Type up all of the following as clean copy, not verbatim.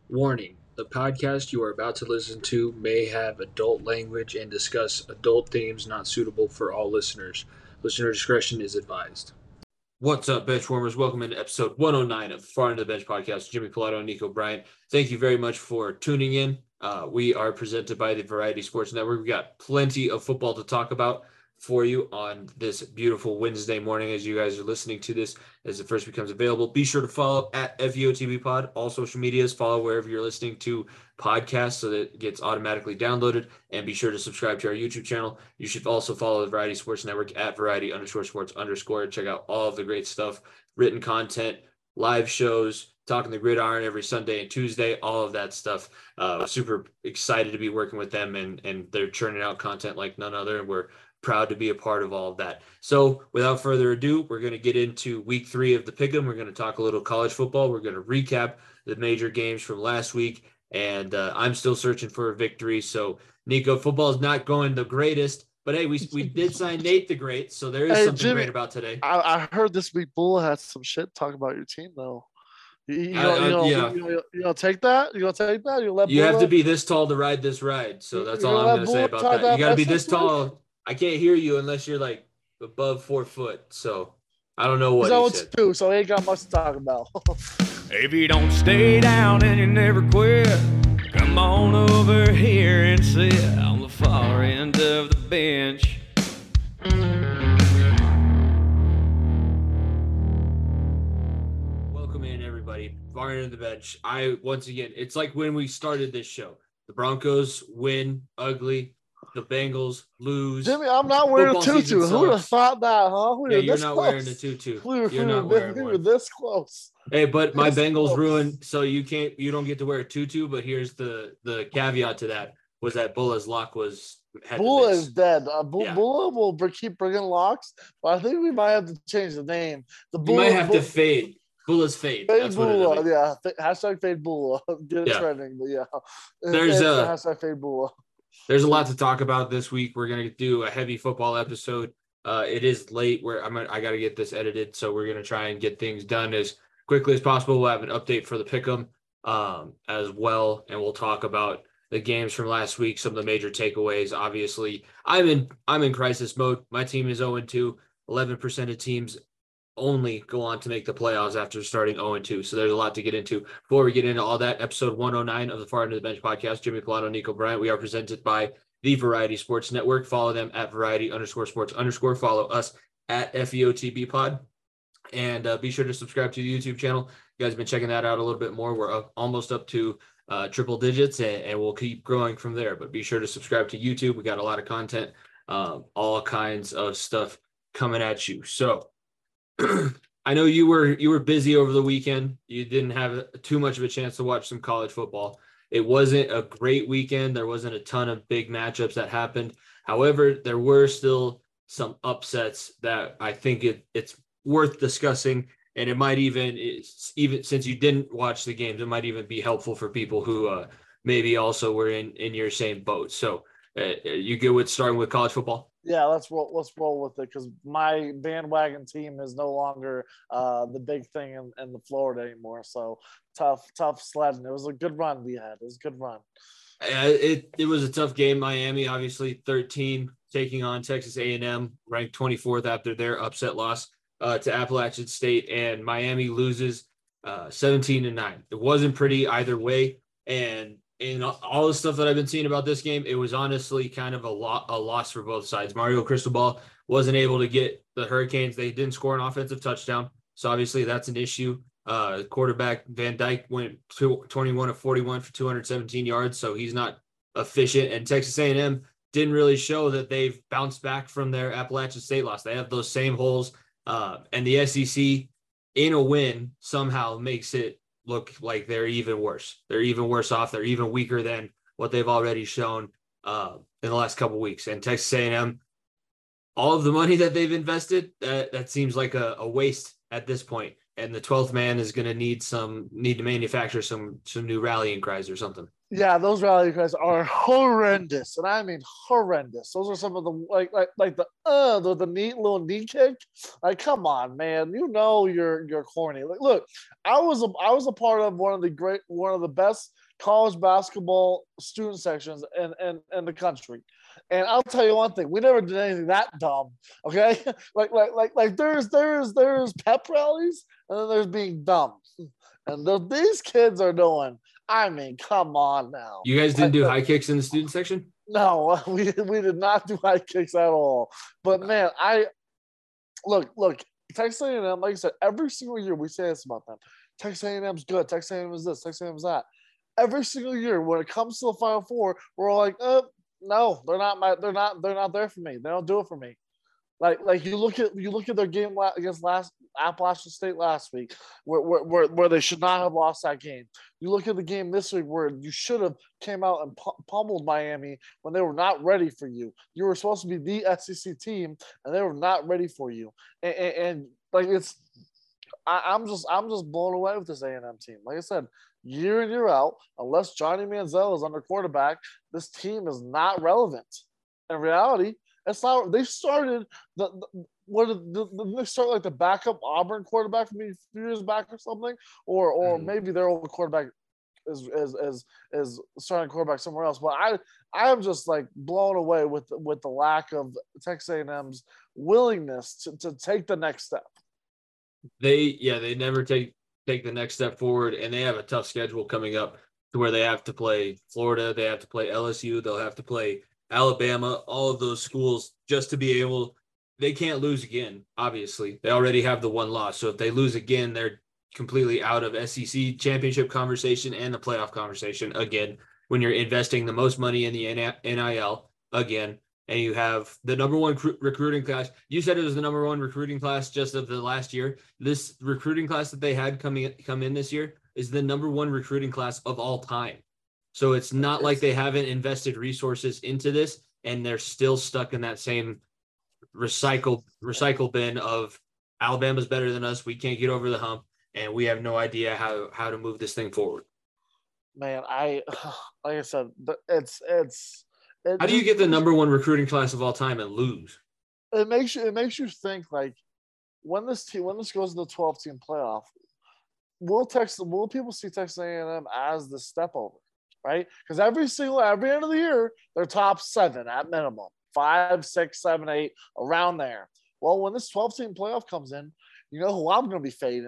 Warning: the podcast you are about to listen to may have adult language and discuss adult themes not suitable for all listeners. Listener discretion is advised. What's up, benchwarmers? Welcome into episode 109 of Far Into the Bench podcast. Jimmy Pilato and Nico Bryant. Thank you very much for tuning in. We are presented by the Variety Sports Network. We got plenty of football to talk about for you on this beautiful Wednesday morning as you guys are listening to this as it first becomes available. Be sure to follow at FEOTB Pod, all social medias, follow wherever you're listening to podcasts so that it gets automatically downloaded, and be sure to subscribe to our YouTube channel. You should also follow the Variety Sports Network at variety_sports_. Check out all of the great stuff, written content, live shows, talking the gridiron every Sunday and Tuesday, all of that stuff. Super excited to be working with them, and they're churning out content like none other. And we're proud to be a part of all of that. So without further ado, we're going to get into week 3 of the Pick'em. We're going to talk a little college football. We're going to recap the major games from last week. And I'm still searching for a victory. So Nico, football is not going the greatest, but hey, we did sign Nate the Great. So there is Hey something Jimmy, great about today. I heard this week Bull had some shit talk about your team though. Yeah, You gonna take that? You gonna take that? You let you have to Bull? be this tall to ride this ride. So You that's all gonna I'm let going to say Bull about talk that. You that got to mess be this this week? tall. I can't hear you unless you're like above 4 foot. So I don't know He's what he 0 said. 2, so he ain't got much to talk about. If you don't stay down and you never quit, come on over here and sit on the far end of the bench. Welcome in, everybody. Far Into the Bench. Once again, it's like when we started this show. The Broncos win ugly. The Bengals lose. Jimmy, I'm not wearing a Football season tutu. Who would have sucks. thought that, huh? We Yeah, were you're this not close. wearing a tutu. We You're not wearing were one. this close. Hey, but my This Bengals close. ruined, so you don't get to wear a tutu. But here's the caveat to that was that Bulla's lock had Bull to is miss. dead. Yeah. Bull will keep bringing locks, but I think we might have to change the name. The You Bull might have to fade. Bulla's fade. Fade That's what it'll Bula, be. yeah. Hashtag Fade Bula. Get it Yeah. trending, but yeah. There's Hashtag Fade Bula. There's a lot to talk about this week. We're gonna do a heavy football episode. It is late where I got to get this edited, so we're gonna try and get things done as quickly as possible. We'll have an update for the pick'em as well, and we'll talk about the games from last week, some of the major takeaways. Obviously, I'm in crisis mode. My team is 0-2. 11% of teams only go on to make the playoffs after starting 0-2. So there's a lot to get into. Before we get into all that, episode 109 of the Far Into the Bench podcast, Jimmy Pilato, Nico Bryant. We are presented by the Variety Sports Network. Follow them at variety_sports_. Follow us at FEOTB Pod. And be sure to subscribe to the YouTube channel. You guys have been checking that out a little bit more. We're almost up to triple digits, and we'll keep growing from there. But be sure to subscribe to YouTube. We got a lot of content, all kinds of stuff coming at you. So I know you were busy over the weekend. You didn't have too much of a chance to watch some college football. It wasn't a great weekend. There wasn't a ton of big matchups that happened. However, there were still some upsets that I think it's worth discussing. And it might even since you didn't watch the games, it might even be helpful for people who maybe also were in your same boat. So you good with starting with college football? Yeah, let's roll with it because my bandwagon team is no longer the big thing in the Florida anymore. So tough sledding. It was a good run we had. It was a good run. It was a tough game. Miami, obviously 13, taking on Texas A&M, ranked 24th after their upset loss to Appalachian State, and Miami loses 17-9. It wasn't pretty either way, and in all the stuff that I've been seeing about this game, it was honestly kind of a loss for both sides. Mario Cristobal wasn't able to get the Hurricanes. They didn't score an offensive touchdown, so obviously that's an issue. Quarterback Van Dyke went 21 of 41 for 217 yards, so he's not efficient. And Texas A&M didn't really show that they've bounced back from their Appalachian State loss. They have those same holes, and the SEC in a win somehow makes it look like they're even worse. They're even worse off. They're even weaker than what they've already shown in the last couple of weeks. And Texas A&M, all of the money that they've invested, that seems like a waste at this point. and the 12th man is going to need to manufacture some new rallying cries or something. Yeah, those rally cries are horrendous, and I mean horrendous. Those are some of the like the neat little knee kick. Like, come on, man, you know you're corny. Like, look, I was a part of one of the best college basketball student sections in the country, and I'll tell you one thing: we never did anything that dumb. Okay, like there's pep rallies, and then there's being dumb, and these kids are doing. I mean, come on now. You guys didn't do high kicks in the student section? No, we did not do high kicks at all. But man, look, Texas A&M, like I said, every single year we say this about them. Texas A&M's good. Texas A&M is this. Texas A&M is that. Every single year, when it comes to the Final Four, we're all like, no, they're not there for me. They don't do it for me. Like you look at their game against Appalachian State last week, where they should not have lost that game. You look at the game this week where you should have came out and pummeled Miami when they were not ready for you. You were supposed to be the SEC team, and they were not ready for you. And like I'm just blown away with this A&M team. Like I said, year in year out, unless Johnny Manziel is under quarterback, this team is not relevant. In reality. It's not. They started they start like the backup Auburn quarterback from a few years back or something, or maybe their old quarterback is starting quarterback somewhere else. But I'm just like blown away with the lack of Texas A&M's willingness to take the next step. They never take the next step forward, and they have a tough schedule coming up to where they have to play Florida, they have to play LSU, they'll have to play Alabama, all of those schools, just to be able, they can't lose again. Obviously, they already have the one loss. So if they lose again, they're completely out of SEC championship conversation and the playoff conversation again, when you're investing the most money in the NIL again, and you have the number one recruiting class. You said it was the number one recruiting class just of the last year. This recruiting class that they had come in this year is the number one recruiting class of all time. So it's not like they haven't invested resources into this, and they're still stuck in that same recycle bin of Alabama's better than us. We can't get over the hump, and we have no idea how to move this thing forward. Man, like I said, it's how do you get the number one recruiting class of all time and lose? It makes you think, like, when this goes to the 12-team playoff, will people see Texas A&M as the step over? Right? Because every end of the year, they're top 7 at minimum, 5, 6, 7, 8, around there. Well, when this 12-team playoff comes in, you know who I'm going to be fading.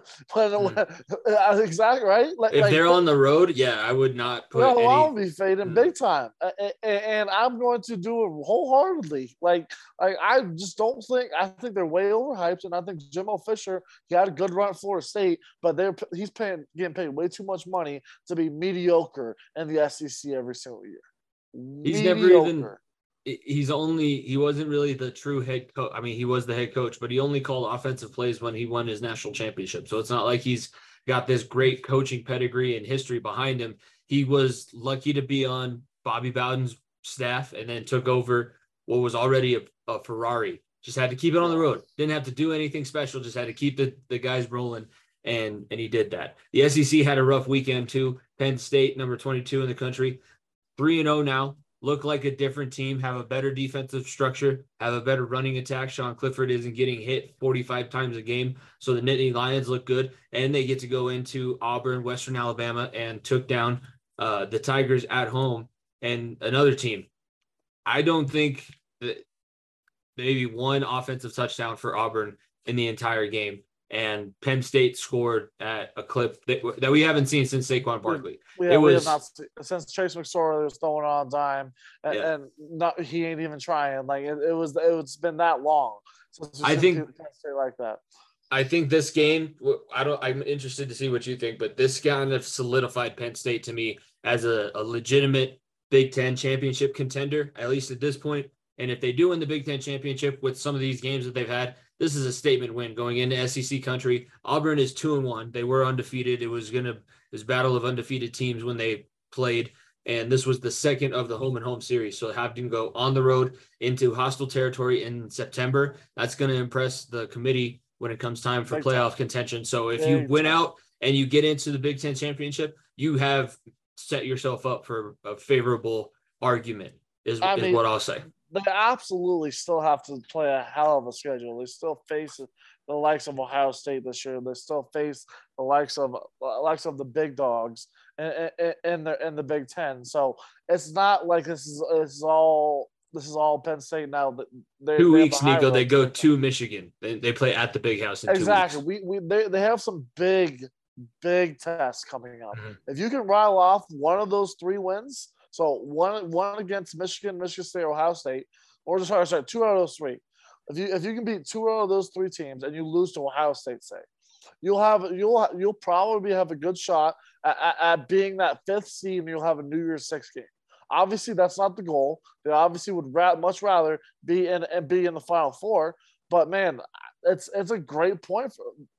Exactly, right? If they're on the road, yeah, I would not put any. I'll be fading big time. And I'm going to do it wholeheartedly. I just don't think – I think they're way overhyped, and I think Jimbo Fisher, he had a good run at Florida State, but he's getting paid way too much money to be mediocre in the SEC every single year. He's never even – he wasn't really the true head coach. I mean, he was the head coach, but he only called offensive plays when he won his national championship. So it's not like he's got this great coaching pedigree and history behind him. He was lucky to be on Bobby Bowden's staff and then took over what was already a Ferrari. Just had to keep it on the road. Didn't have to do anything special. Just had to keep the guys rolling, and he did that. The SEC had a rough weekend too. Penn State, number 22 in the country, 3-0 now. Look like a different team, have a better defensive structure, have a better running attack. Sean Clifford isn't getting hit 45 times a game. So the Nittany Lions look good. And they get to go into Auburn, Western Alabama, and took down the Tigers at home. And another team, I don't think that maybe one offensive touchdown for Auburn in the entire game. And Penn State scored at a clip that we haven't seen since Saquon Barkley. We have not since Trace McSorley was throwing on dime, and he ain't even trying. Like it's been that long. I think Penn State like that. I think this game. I'm interested to see what you think, but this kind of solidified Penn State to me as a legitimate Big Ten championship contender, at least at this point. And if they do win the Big Ten championship with some of these games that they've had, this is a statement win going into SEC country. Auburn is 2-1. They were undefeated. It was battle of undefeated teams when they played. And this was the second of the home and home series. So having to go on the road into hostile territory in September, that's going to impress the committee when it comes time for Big playoff time. contention. So if you Big win time. out and you get into the Big Ten championship, you have set yourself up for a favorable argument is what I'll say. They absolutely still have to play a hell of a schedule. They still face the likes of Ohio State this year. They still face the likes of the big dogs in the Big Ten. So it's not like this is all Penn State now. That 2 weeks, Nico, they go to Michigan. They play at the Big House in 2 weeks. Exactly. They have some big tests coming up. Mm-hmm. If you can rattle off one of those 3 wins. So one against Michigan, Michigan State, Ohio State, or sorry, 2 out of those 3. If you can beat 2 out of those 3 teams and you lose to Ohio State, say, you'll probably have a good shot at being that 5th seed, and you'll have a New Year's 6 game. Obviously, that's not the goal. They obviously would much rather be in the Final Four. But man, it's a great point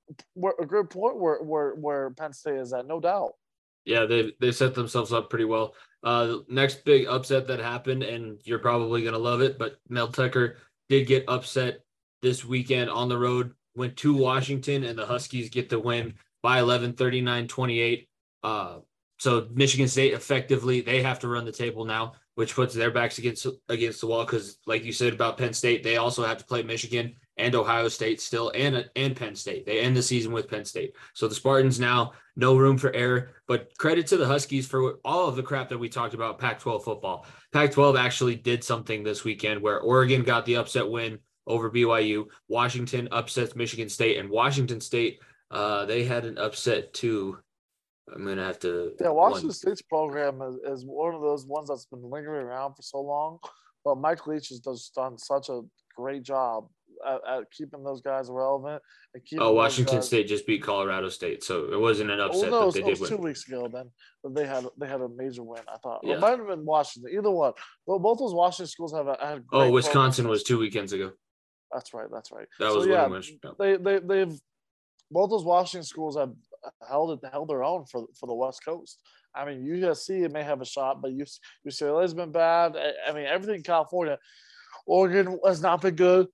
where Penn State is at, no doubt. Yeah, they set themselves up pretty well. Next big upset that happened, and you're probably going to love it, but Mel Tucker did get upset this weekend on the road, went to Washington, and the Huskies get the win by 11, 39-28. So Michigan State effectively, they have to run the table now, which puts their backs against the wall because, like you said about Penn State, they also have to play Michigan and Ohio State still, and Penn State. They end the season with Penn State. So the Spartans now, no room for error. But credit to the Huskies for all of the crap that we talked about Pac-12 football. Pac-12 actually did something this weekend where Oregon got the upset win over BYU. Washington upsets Michigan State, and Washington State, they had an upset too. I'm going to have to. Yeah, Washington State's program is one of those ones that's been lingering around for so long. But Mike Leach has just done such a great job at keeping those guys relevant. And Washington State just beat Colorado State, so it wasn't an upset. No, but they did win. 2 weeks ago then. But they had a major win, I thought. Yeah. It might have been Washington. Either one. Both those Washington schools had great Wisconsin programs. was 2 weekends ago. That's right. That was they've both those Washington schools have held their own for the West Coast. I mean, USC may have a shot, but UCLA has been bad. I mean, everything in California. Oregon has not been good.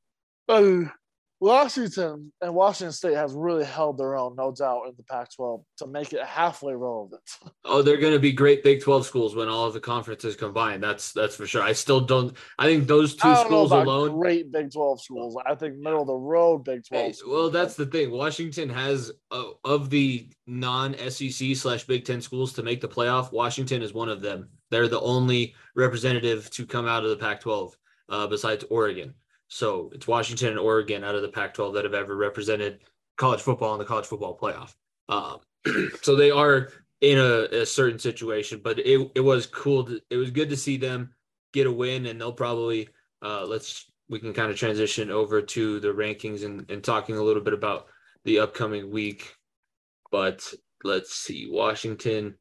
Washington and Washington State has really held their own, no doubt, in the Pac-12 to make it halfway relevant. Oh, they're going to be great Big 12 schools when all of the conferences combine. That's for sure. I think those two schools alone. Great Big 12 schools. I think middle of the road Big 12. Well, that's the thing. Washington has of the non-SEC / Big 10 schools to make the playoff. Washington is one of them. They're the only representative to come out of the Pac-12 besides Oregon. So it's Washington and Oregon out of the Pac-12 that have ever represented college football in the college football playoff. So they are in a certain situation, but it was cool. It was good to see them get a win, and they'll probably we can kind of transition over to the rankings and talking a little bit about the upcoming week. But let's see, Washington,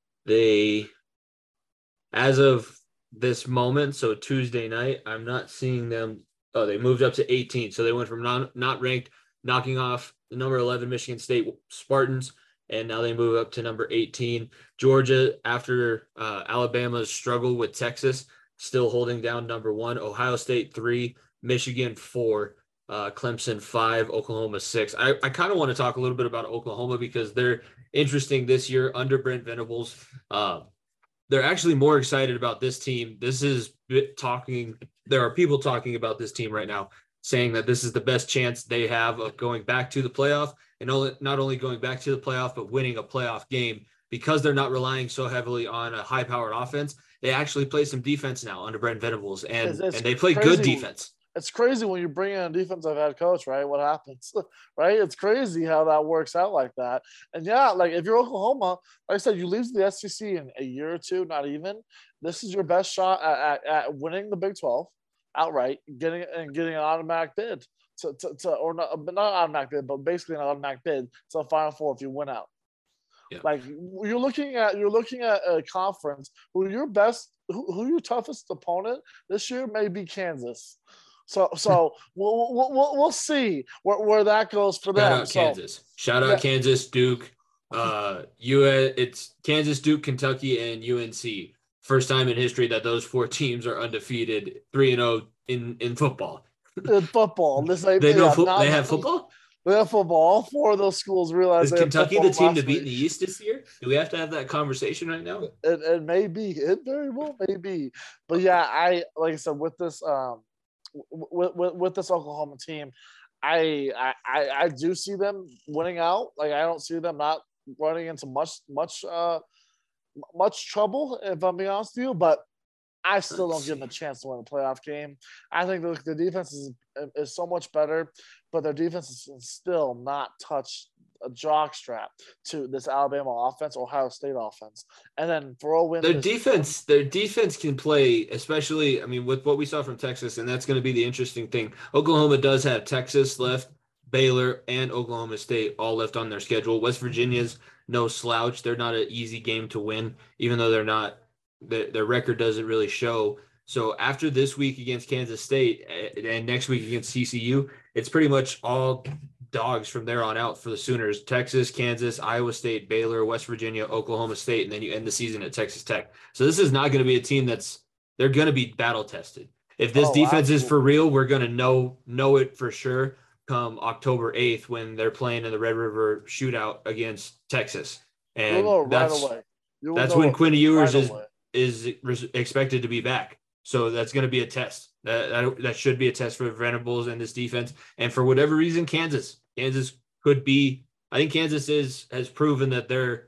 as of this moment, so Tuesday night, I'm not seeing them. Oh, they moved up to 18. So they went from not ranked, knocking off the number 11 Michigan State Spartans, and now they move up to number 18. Georgia, after Alabama's struggle with Texas, still holding down number 1. Ohio State 3, Michigan 4, Clemson 5, Oklahoma 6. I kind of want to talk a little bit about Oklahoma because they're interesting this year under Brent Venables. They're actually more excited about this team. There are people talking about this team right now, saying that this is the best chance they have of going back to the playoff, and not only going back to the playoff, but winning a playoff game because they're not relying so heavily on a high-powered offense. They actually play some defense now under Brent Venables, and they play good defense. It's crazy when you bring in a defensive head coach, right? What happens, right? It's crazy how that works out like that. And yeah, like if you're Oklahoma, like I said, you leave the SEC in a year or two, not even. This is your best shot at winning the Big 12 outright, getting an automatic bid or not automatic bid, but basically an automatic bid to the Final Four if you win out. Yeah. Like you're looking at a conference who your toughest opponent this year may be Kansas. So we'll see where that goes for them. Shout out Kansas, Duke, it's Kansas, Duke, Kentucky, and UNC. First time in history that those 4 teams are undefeated, 3-0 in football. In football, They have football. They have football. All four of those schools realize Is they have Kentucky football the team to last beat in week. the East this year? Do we have to have that conversation right now? It may be. It very well may be. But yeah, like I said, with this with this Oklahoma team, I do see them winning out. Like I don't see them not running into much trouble, if I'm being honest with you. But I still don't give them a chance to win a playoff game. I think the defense is so much better, but their defense is still not touched a jockstrap to this Alabama offense, Ohio State offense, and then throw in Their defense can play, especially, I mean, with what we saw from Texas, and that's going to be the interesting thing. Oklahoma does have Texas left, Baylor, and Oklahoma State all left on their schedule. West Virginia's no slouch. They're not an easy game to win, even though they're not. Their record doesn't really show. So after this week against Kansas State and next week against TCU, it's pretty much all dogs from there on out for the Sooners. Texas, Kansas, Iowa State, Baylor, West Virginia, Oklahoma State, and then you end the season at Texas Tech. So this is not going to be a team they're going to be battle tested. If this defense is for real, we're going to know it for sure come October 8th when they're playing in the Red River shootout against Texas. And that's when Quinn Ewers is expected to be back. So that's going to be a test. That should be a test for the Venables and this defense. And for whatever reason, Kansas could be. I think Kansas has proven that they're.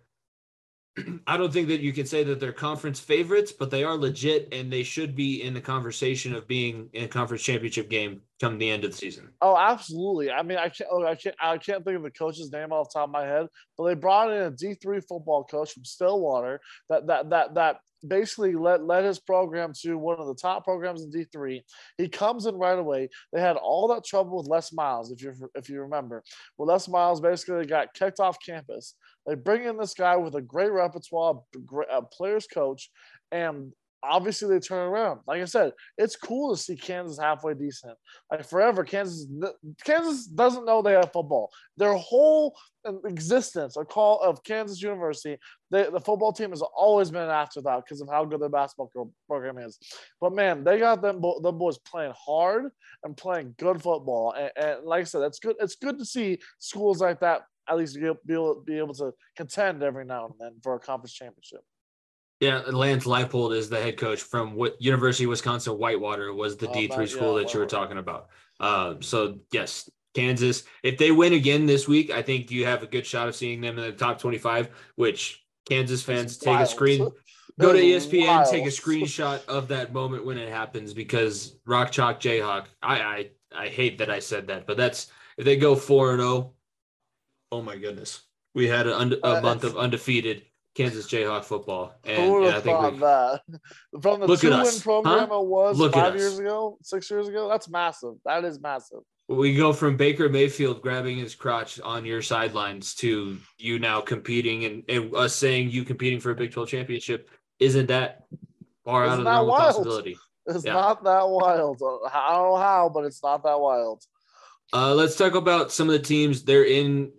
I don't think that you can say that they're conference favorites, but they are legit, and they should be in the conversation of being in a conference championship game come the end of the season. Oh, absolutely. I mean, I can't think of the coach's name off the top of my head, but they brought in a D3 football coach from Stillwater that basically led his program to one of the top programs in D3. He comes in right away. They had all that trouble with Les Miles, if you remember. Well, Les Miles basically got kicked off campus. They bring in this guy with a great repertoire, a player's coach, and obviously they turn around. Like I said, it's cool to see Kansas halfway decent. Like forever, Kansas doesn't know they have football. Their whole existence of Kansas University, the football team has always been an afterthought because of how good their basketball program is. But man, they got the boys playing hard and playing good football. And like I said, that's good. It's good to see schools like that at least be able to contend every now and then for a conference championship. Yeah, Lance Leipold is the head coach from University of Wisconsin Whitewater was the D3 school that you were talking about. So yes, Kansas, if they win again this week, I think you have a good shot of seeing them in the top 25, which Kansas fans take a screen, go to ESPN, take a screenshot of that moment when it happens because Rock Chalk Jayhawk, I hate that I said that, but that's, if they go 4-0, oh my goodness. We had a month of undefeated Kansas Jayhawk football. And who would have thought that? From the 2-win program it was 5 years ago, 6 years ago, that's massive. That is massive. We go from Baker Mayfield grabbing his crotch on your sidelines to you now competing and us saying you competing for a Big 12 championship. Isn't that far out of the realm of possibility? It's not that wild. I don't know how, but it's not that wild. Let's talk about some of the teams. They're in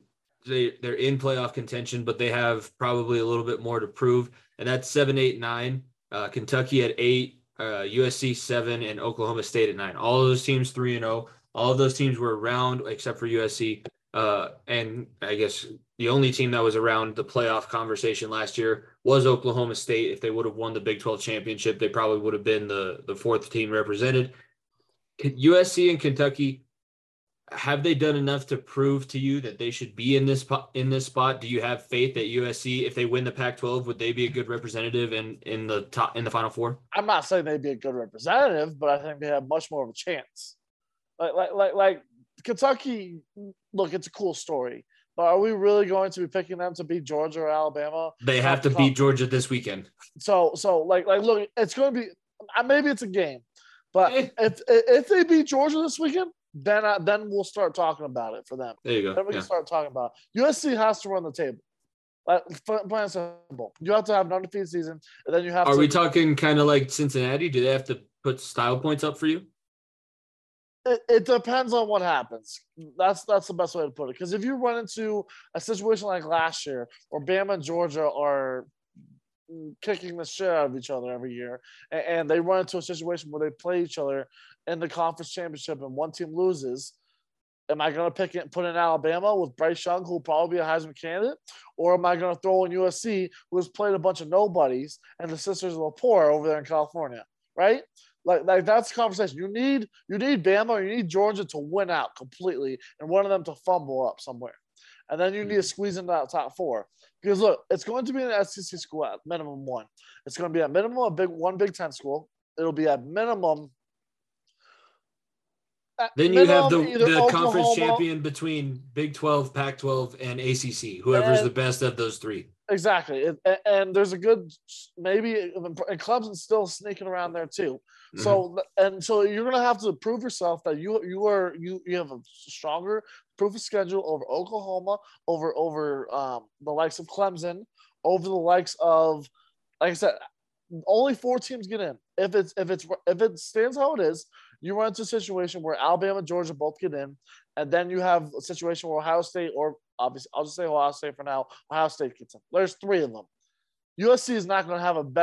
playoff contention, but they have probably a little bit more to prove. And that's 7, 8, 9. Kentucky at 8, USC 7, and Oklahoma State at 9. All of those teams 3-0. All of those teams were around except for USC. And I guess the only team that was around the playoff conversation last year was Oklahoma State. If they would have won the Big 12 championship, they probably would have been the fourth team represented. USC and Kentucky, have they done enough to prove to you that they should be in this spot? Do you have faith that USC, if they win the Pac-12, would they be a good representative in the Final Four? I'm not saying they'd be a good representative, but I think they have much more of a chance. Like Kentucky, look, it's a cool story, but are we really going to be picking them to beat Georgia or Alabama? They have to beat Georgia this weekend. So like look, it's going to be maybe it's a game, but if they beat Georgia this weekend, then we'll start talking about it for them. There you go. Then we can start talking about it. USC has to run the table. Plain simple. You have to have an undefeated season, and then you have. Are we talking kind of like Cincinnati? Do they have to put style points up for you? It depends on what happens. That's the best way to put it. Because if you run into a situation like last year, where Bama and Georgia are kicking the shit out of each other every year, and they run into a situation where they play each other in the conference championship and one team loses, Am I going to put in Alabama with Bryce Young, who will probably be a Heisman candidate? Or am I going to throw in USC, who has played a bunch of nobodies, and the Sisters of Lepore over there in California, right? Like that's the conversation. You need Bama or you need Georgia to win out completely and one of them to fumble up somewhere. And then you need to squeeze into that top 4. Because look, it's going to be an SEC school at minimum 1. It's going to be at minimum one Big Ten school. It'll be at minimum. Then you have the conference champion between Big 12, Pac-12, and ACC, whoever's the best of those 3. Exactly. And there's a good, maybe, and Clemson's still sneaking around there too. So you're going to have to prove yourself that you have a stronger proof of schedule over Oklahoma, over the likes of Clemson, over the likes of, like I said, only 4 teams get in. If it stands how it is, you run into a situation where Alabama and Georgia both get in, and then you have a situation where Ohio State, or obviously I'll just say Ohio State for now, Ohio State gets in. There's 3 of them. USC is not going to have a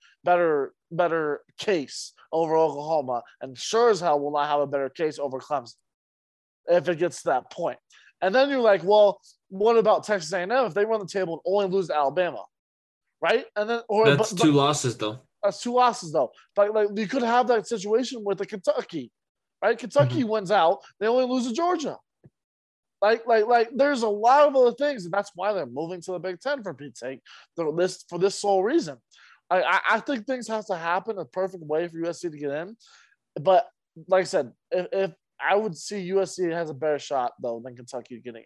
better case over Oklahoma, and sure as hell will not have a better case over Clemson if it gets to that point. And then you're like, well, what about Texas A&M if they run the table and only lose to Alabama, right? And then that's 2 losses though. That's 2 losses though. Like you could have that situation with the Kentucky, right? Kentucky wins out, they only lose to Georgia. Like there's a lot of other things, and that's why they're moving to the Big Ten, for Pete's sake, for this sole reason. I think things have to happen a perfect way for USC to get in. But like I said, if I would see USC has a better shot though than Kentucky getting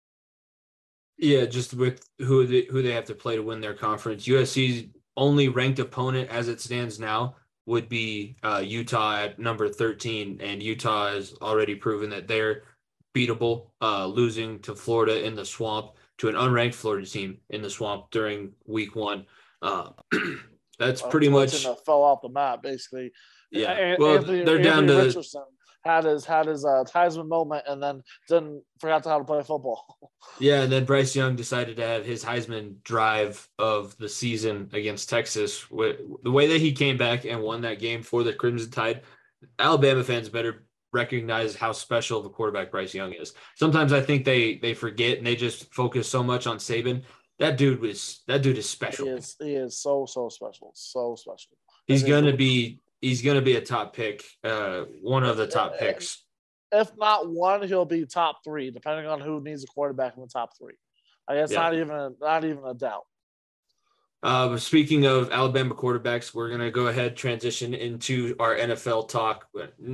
in. Yeah, just with who they have to play to win their conference. USC's only ranked opponent as it stands now would be Utah at number 13, and Utah has already proven that they're beatable, losing to Florida in the Swamp, to an unranked Florida team in the Swamp during week 1. That's pretty much fell off the map, basically. Yeah, they're down to Richardson had his Heisman moment, and then forgot how to play football. Yeah, and then Bryce Young decided to have his Heisman drive of the season against Texas. The way that he came back and won that game for the Crimson Tide, Alabama fans better recognize how special of a quarterback Bryce Young is. Sometimes I think they forget and they just focus so much on Saban. That dude is special. He is so special. So special. He's gonna be a top pick, one of the top picks. If not one, he'll be top 3, depending on who needs a quarterback in the top 3. I guess not even a doubt. Speaking of Alabama quarterbacks, we're gonna go ahead transition into our NFL talk.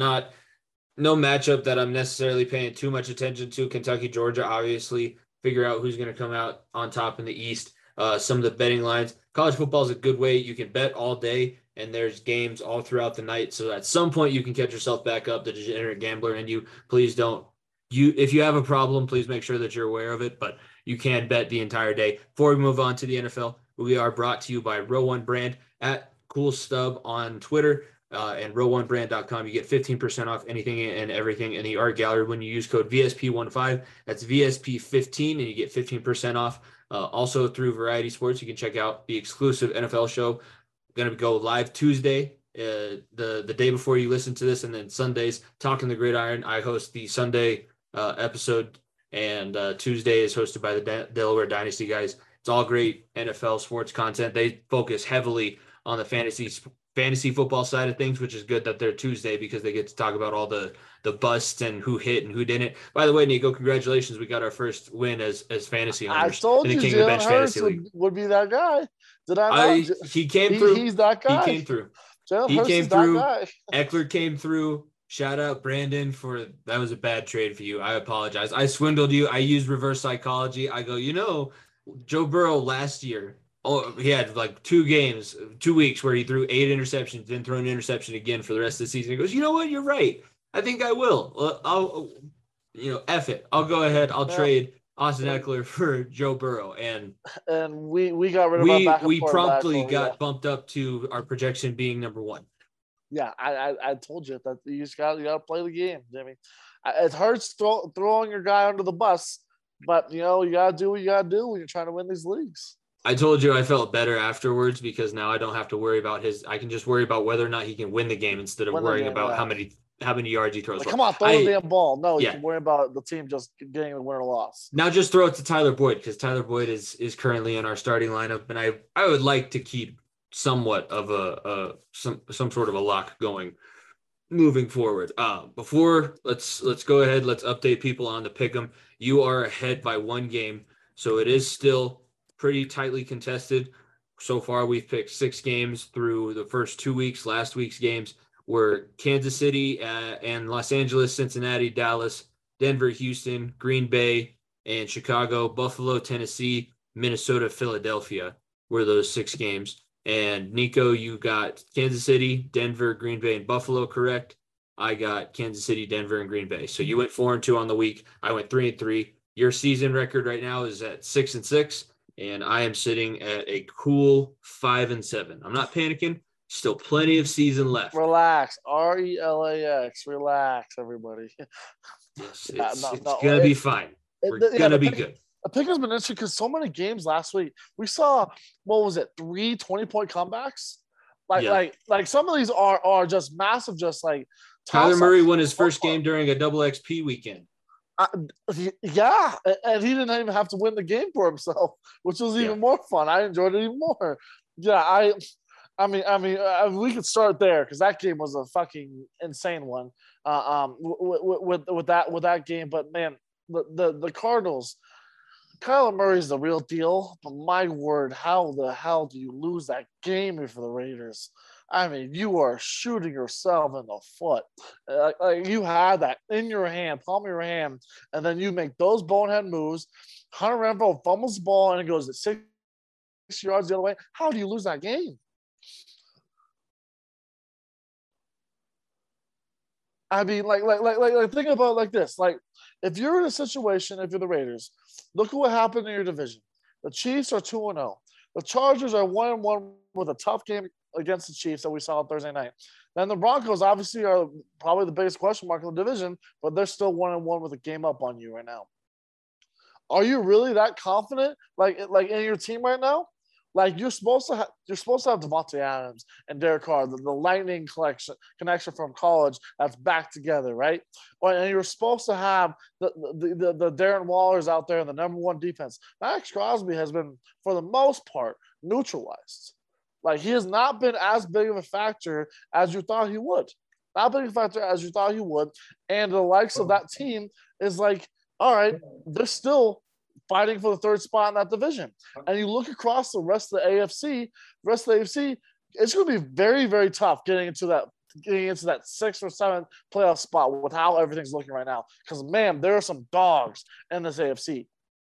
No matchup that I'm necessarily paying too much attention to. Kentucky, Georgia, obviously. Figure out who's going to come out on top in the East. Some of the betting lines. College football is a good way. You can bet all day, and there's games all throughout the night. So at some point, you can catch yourself back up, the degenerate gambler, and you please don't. If you have a problem, please make sure that you're aware of it. But you can bet the entire day. Before we move on to the NFL, we are brought to you by Row One Brand at Cool Stub on Twitter. And row1brand.com. You get 15% off anything and everything in the art gallery when you use code VSP15. That's VSP15, and you get 15% off. Also through Variety Sports, you can check out the exclusive NFL show. Going to go live Tuesday, the day before you listen to this, and then Sundays, Talking the Gridiron. I host the Sunday episode, and Tuesday is hosted by the Delaware Dynasty guys. It's all great NFL sports content. They focus heavily on the fantasy football side of things, which is good that they're Tuesday because they get to talk about all the busts and who hit and who didn't. By the way, Nico, congratulations. We got our first win as fantasy owners. I told in you the King of the Bench Jalen Fantasy Hurts League. would be that guy. Did I not? He came through. He's that guy. He came through. Jalen He Hurts came is through. that guy. Eckler came through. Shout out Brandon that was a bad trade for you. I apologize. I swindled you. I used reverse psychology. I go, Joe Burrow last year, he had like 2 weeks where he threw 8 interceptions, then threw an interception again for the rest of the season. He goes, you know what? You're right. I think I will. I'll F it. I'll go ahead. I'll trade Austin Eckler for Joe Burrow. And we got rid of our backup we promptly quarterback, got bumped up to our projection being number 1. Yeah, I told you that you got to play the game, Jimmy. It hurts throwing your guy under the bus, but you got to do what you got to do when you're trying to win these leagues. I told you I felt better afterwards because now I don't have to worry about I can just worry about whether or not he can win the game instead of worrying about how many how many yards he throws. Like, come on, throw the damn ball. No, you Yeah. can worry about the team just getting the win or loss. Now just throw it to Tyler Boyd, because Tyler Boyd is currently in our starting lineup, and I would like to keep somewhat of some sort of a lock going moving forward. Before let's go ahead, let's update people on the pick'em. You are ahead by 1 game, so it is still pretty tightly contested. So far, we've picked 6 games through the first 2 weeks. Last week's games were Kansas City and Los Angeles, Cincinnati, Dallas, Denver, Houston, Green Bay, and Chicago, Buffalo, Tennessee, Minnesota, Philadelphia were those 6 games. And Nico, you got Kansas City, Denver, Green Bay, and Buffalo correct. I got Kansas City, Denver, and Green Bay. So you went 4-2 on the week. I went 3-3. Your season record right now is at 6-6, and I am sitting at a cool 5-7. I'm not panicking. Still plenty of season left. Relax. RELAX. Relax, everybody. Yes, it's going to be fine. We're going to be good. The pick has been interesting because so many games last week. We saw, what was it, 3 20-point comebacks? Like some of these are just massive, just like Kyler Murray won his first game during a double XP weekend. Yeah, and he didn't even have to win the game for himself, which was even more fun. I enjoyed it even more. Yeah, I mean, we could start there because that game was a fucking insane one. With that game, but man, the Cardinals, Kyler Murray's the real deal. But my word, how the hell do you lose that game for the Raiders? I mean, you are shooting yourself in the foot. Like you had that in your hand, palm of your hand, and then you make those bonehead moves. Hunter Renfrow fumbles the ball and it goes at 6 yards the other way. How do you lose that game? I mean, like think about it like this. Like, if you're in a situation, if you're the Raiders, look at what happened in your division. The Chiefs are 2-0. The Chargers are 1-1 with a tough game against the Chiefs that we saw on Thursday night. Then the Broncos obviously are probably the biggest question mark in the division, but they're still 1-1 with a game up on you right now. Are you really that confident, like in your team right now? Like you're supposed to have Devontae Adams and Derek Carr, the lightning connection from college that's back together, right? And you're supposed to have the Darren Wallers out there in the number 1 defense. Max Crosby has been, for the most part, neutralized. Like he has not been as big of a factor as you thought he would. Not big of a factor as you thought he would. And the likes of that team is like, all right, they're still fighting for the 3rd spot in that division. And you look across the rest of the AFC, it's going to be very, very tough getting into that 6th or 7th playoff spot with how everything's looking right now. Because, man, there are some dogs in this AFC.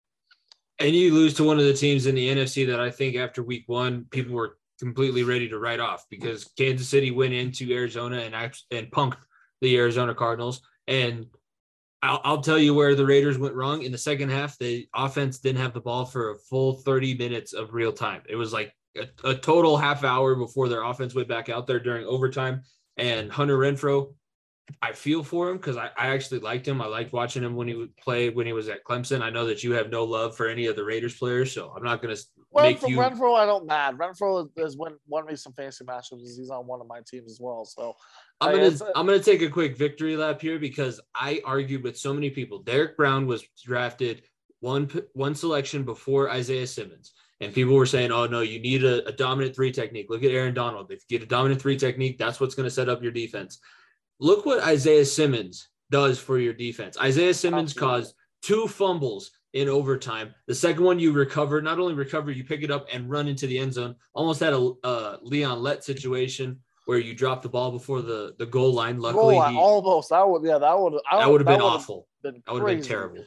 And you lose to one of the teams in the NFC that I think after week 1, people were completely ready to write off, because Kansas City went into Arizona and punked the Arizona Cardinals. And I'll tell you where the Raiders went wrong. In the second half, the offense didn't have the ball for a full 30 minutes of real time. It was like a total half hour before their offense went back out there during overtime. And Hunter Renfrow, I feel for him because I actually liked him. I liked watching him when he would play when he was at Clemson. I know that you have no love for any of the Raiders players, so I'm not going to Renfrow, I don't mad. Renfrow has won me some fantasy matchups. He's on one of my teams as well. So I'm gonna take a quick victory lap here because I argued with so many people. Derek Brown was drafted one selection before Isaiah Simmons, and people were saying, "Oh no, you need a dominant 3 technique. Look at Aaron Donald. If you get a dominant 3 technique, that's what's going to set up your defense." Look what Isaiah Simmons does for your defense. Isaiah Simmons caused 2 fumbles in overtime. The second one you recover, not only recover, you pick it up and run into the end zone. almost had a Leon Lett situation where you drop the ball before the goal line. Luckily, almost. That would have been awful. That would have been terrible.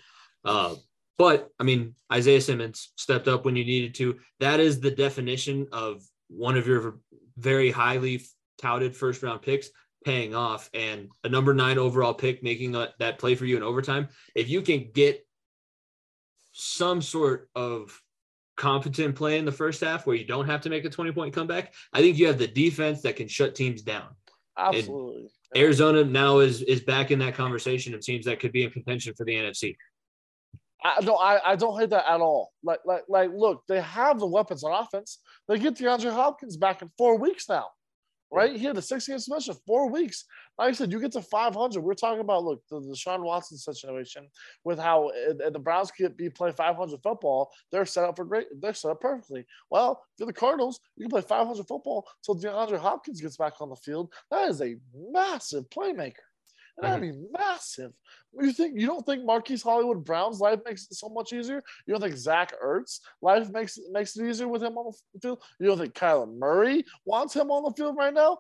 But I mean, Isaiah Simmons stepped up when you needed to. That is the definition of one of your very highly touted first round picks paying off, and a number 9 overall pick making that play for you in overtime. If you can get some sort of competent play in the first half where you don't have to make a 20-point comeback, I think you have the defense that can shut teams down. Absolutely. And Arizona now is back in that conversation of teams that could be in contention for the NFC. I don't hate that at all. Like, look, they have the weapons on offense. They get DeAndre Hopkins back in 4 weeks now. right? He had a 6-game suspension, 4 weeks. Like I said, you get to 500. We're talking about, look, the Deshaun Watson situation with how the Browns could play 500 football. They're set up for great. They're set up perfectly. Well, if you're the Cardinals, you can play 500 football until DeAndre Hopkins gets back on the field. That is a massive playmaker. And that'd be massive. You don't think Marquise Hollywood Brown's life makes it so much easier? You don't think Zach Ertz life makes it easier with him on the field? You don't think Kyler Murray wants him on the field right now?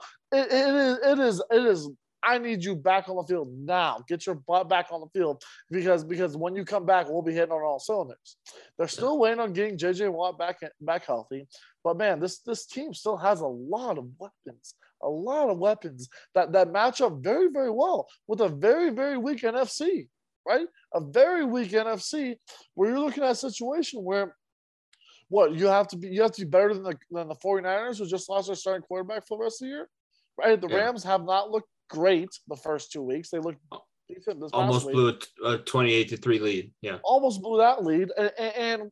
It is. I need you back on the field now. Get your butt back on the field because when you come back, we'll be hitting on all cylinders. They're still waiting on getting J.J. Watt back healthy, but man, this team still has a lot of weapons. A lot of weapons that match up very, very well with a very, very weak NFC, right? A very weak NFC where you're looking at a situation where you have to be better than the 49ers who just lost their starting quarterback for the rest of the year, right? The Rams have not looked great the first 2 weeks. They looked decent this almost past blew week. a 28-3 lead. Yeah, almost blew that lead, and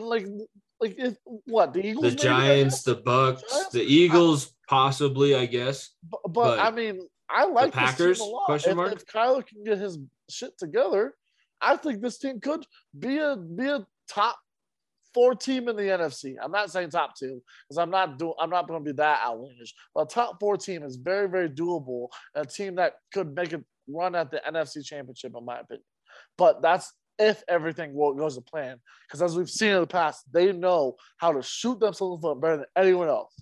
like if what the Eagles, the Giants, the Bucks, the Eagles, possibly, I guess. But I mean, I like the Packers. This team a lot. Question mark? If Kyler can get his shit together, I think this team could be a top 4 team in the NFC. I'm not saying top 2 because I'm not going to be that outlandish. But a top 4 team is very, very doable. A team that could make a run at the NFC Championship, in my opinion. But that's if everything goes to plan. Because as we've seen in the past, they know how to shoot themselves in the foot better than anyone else.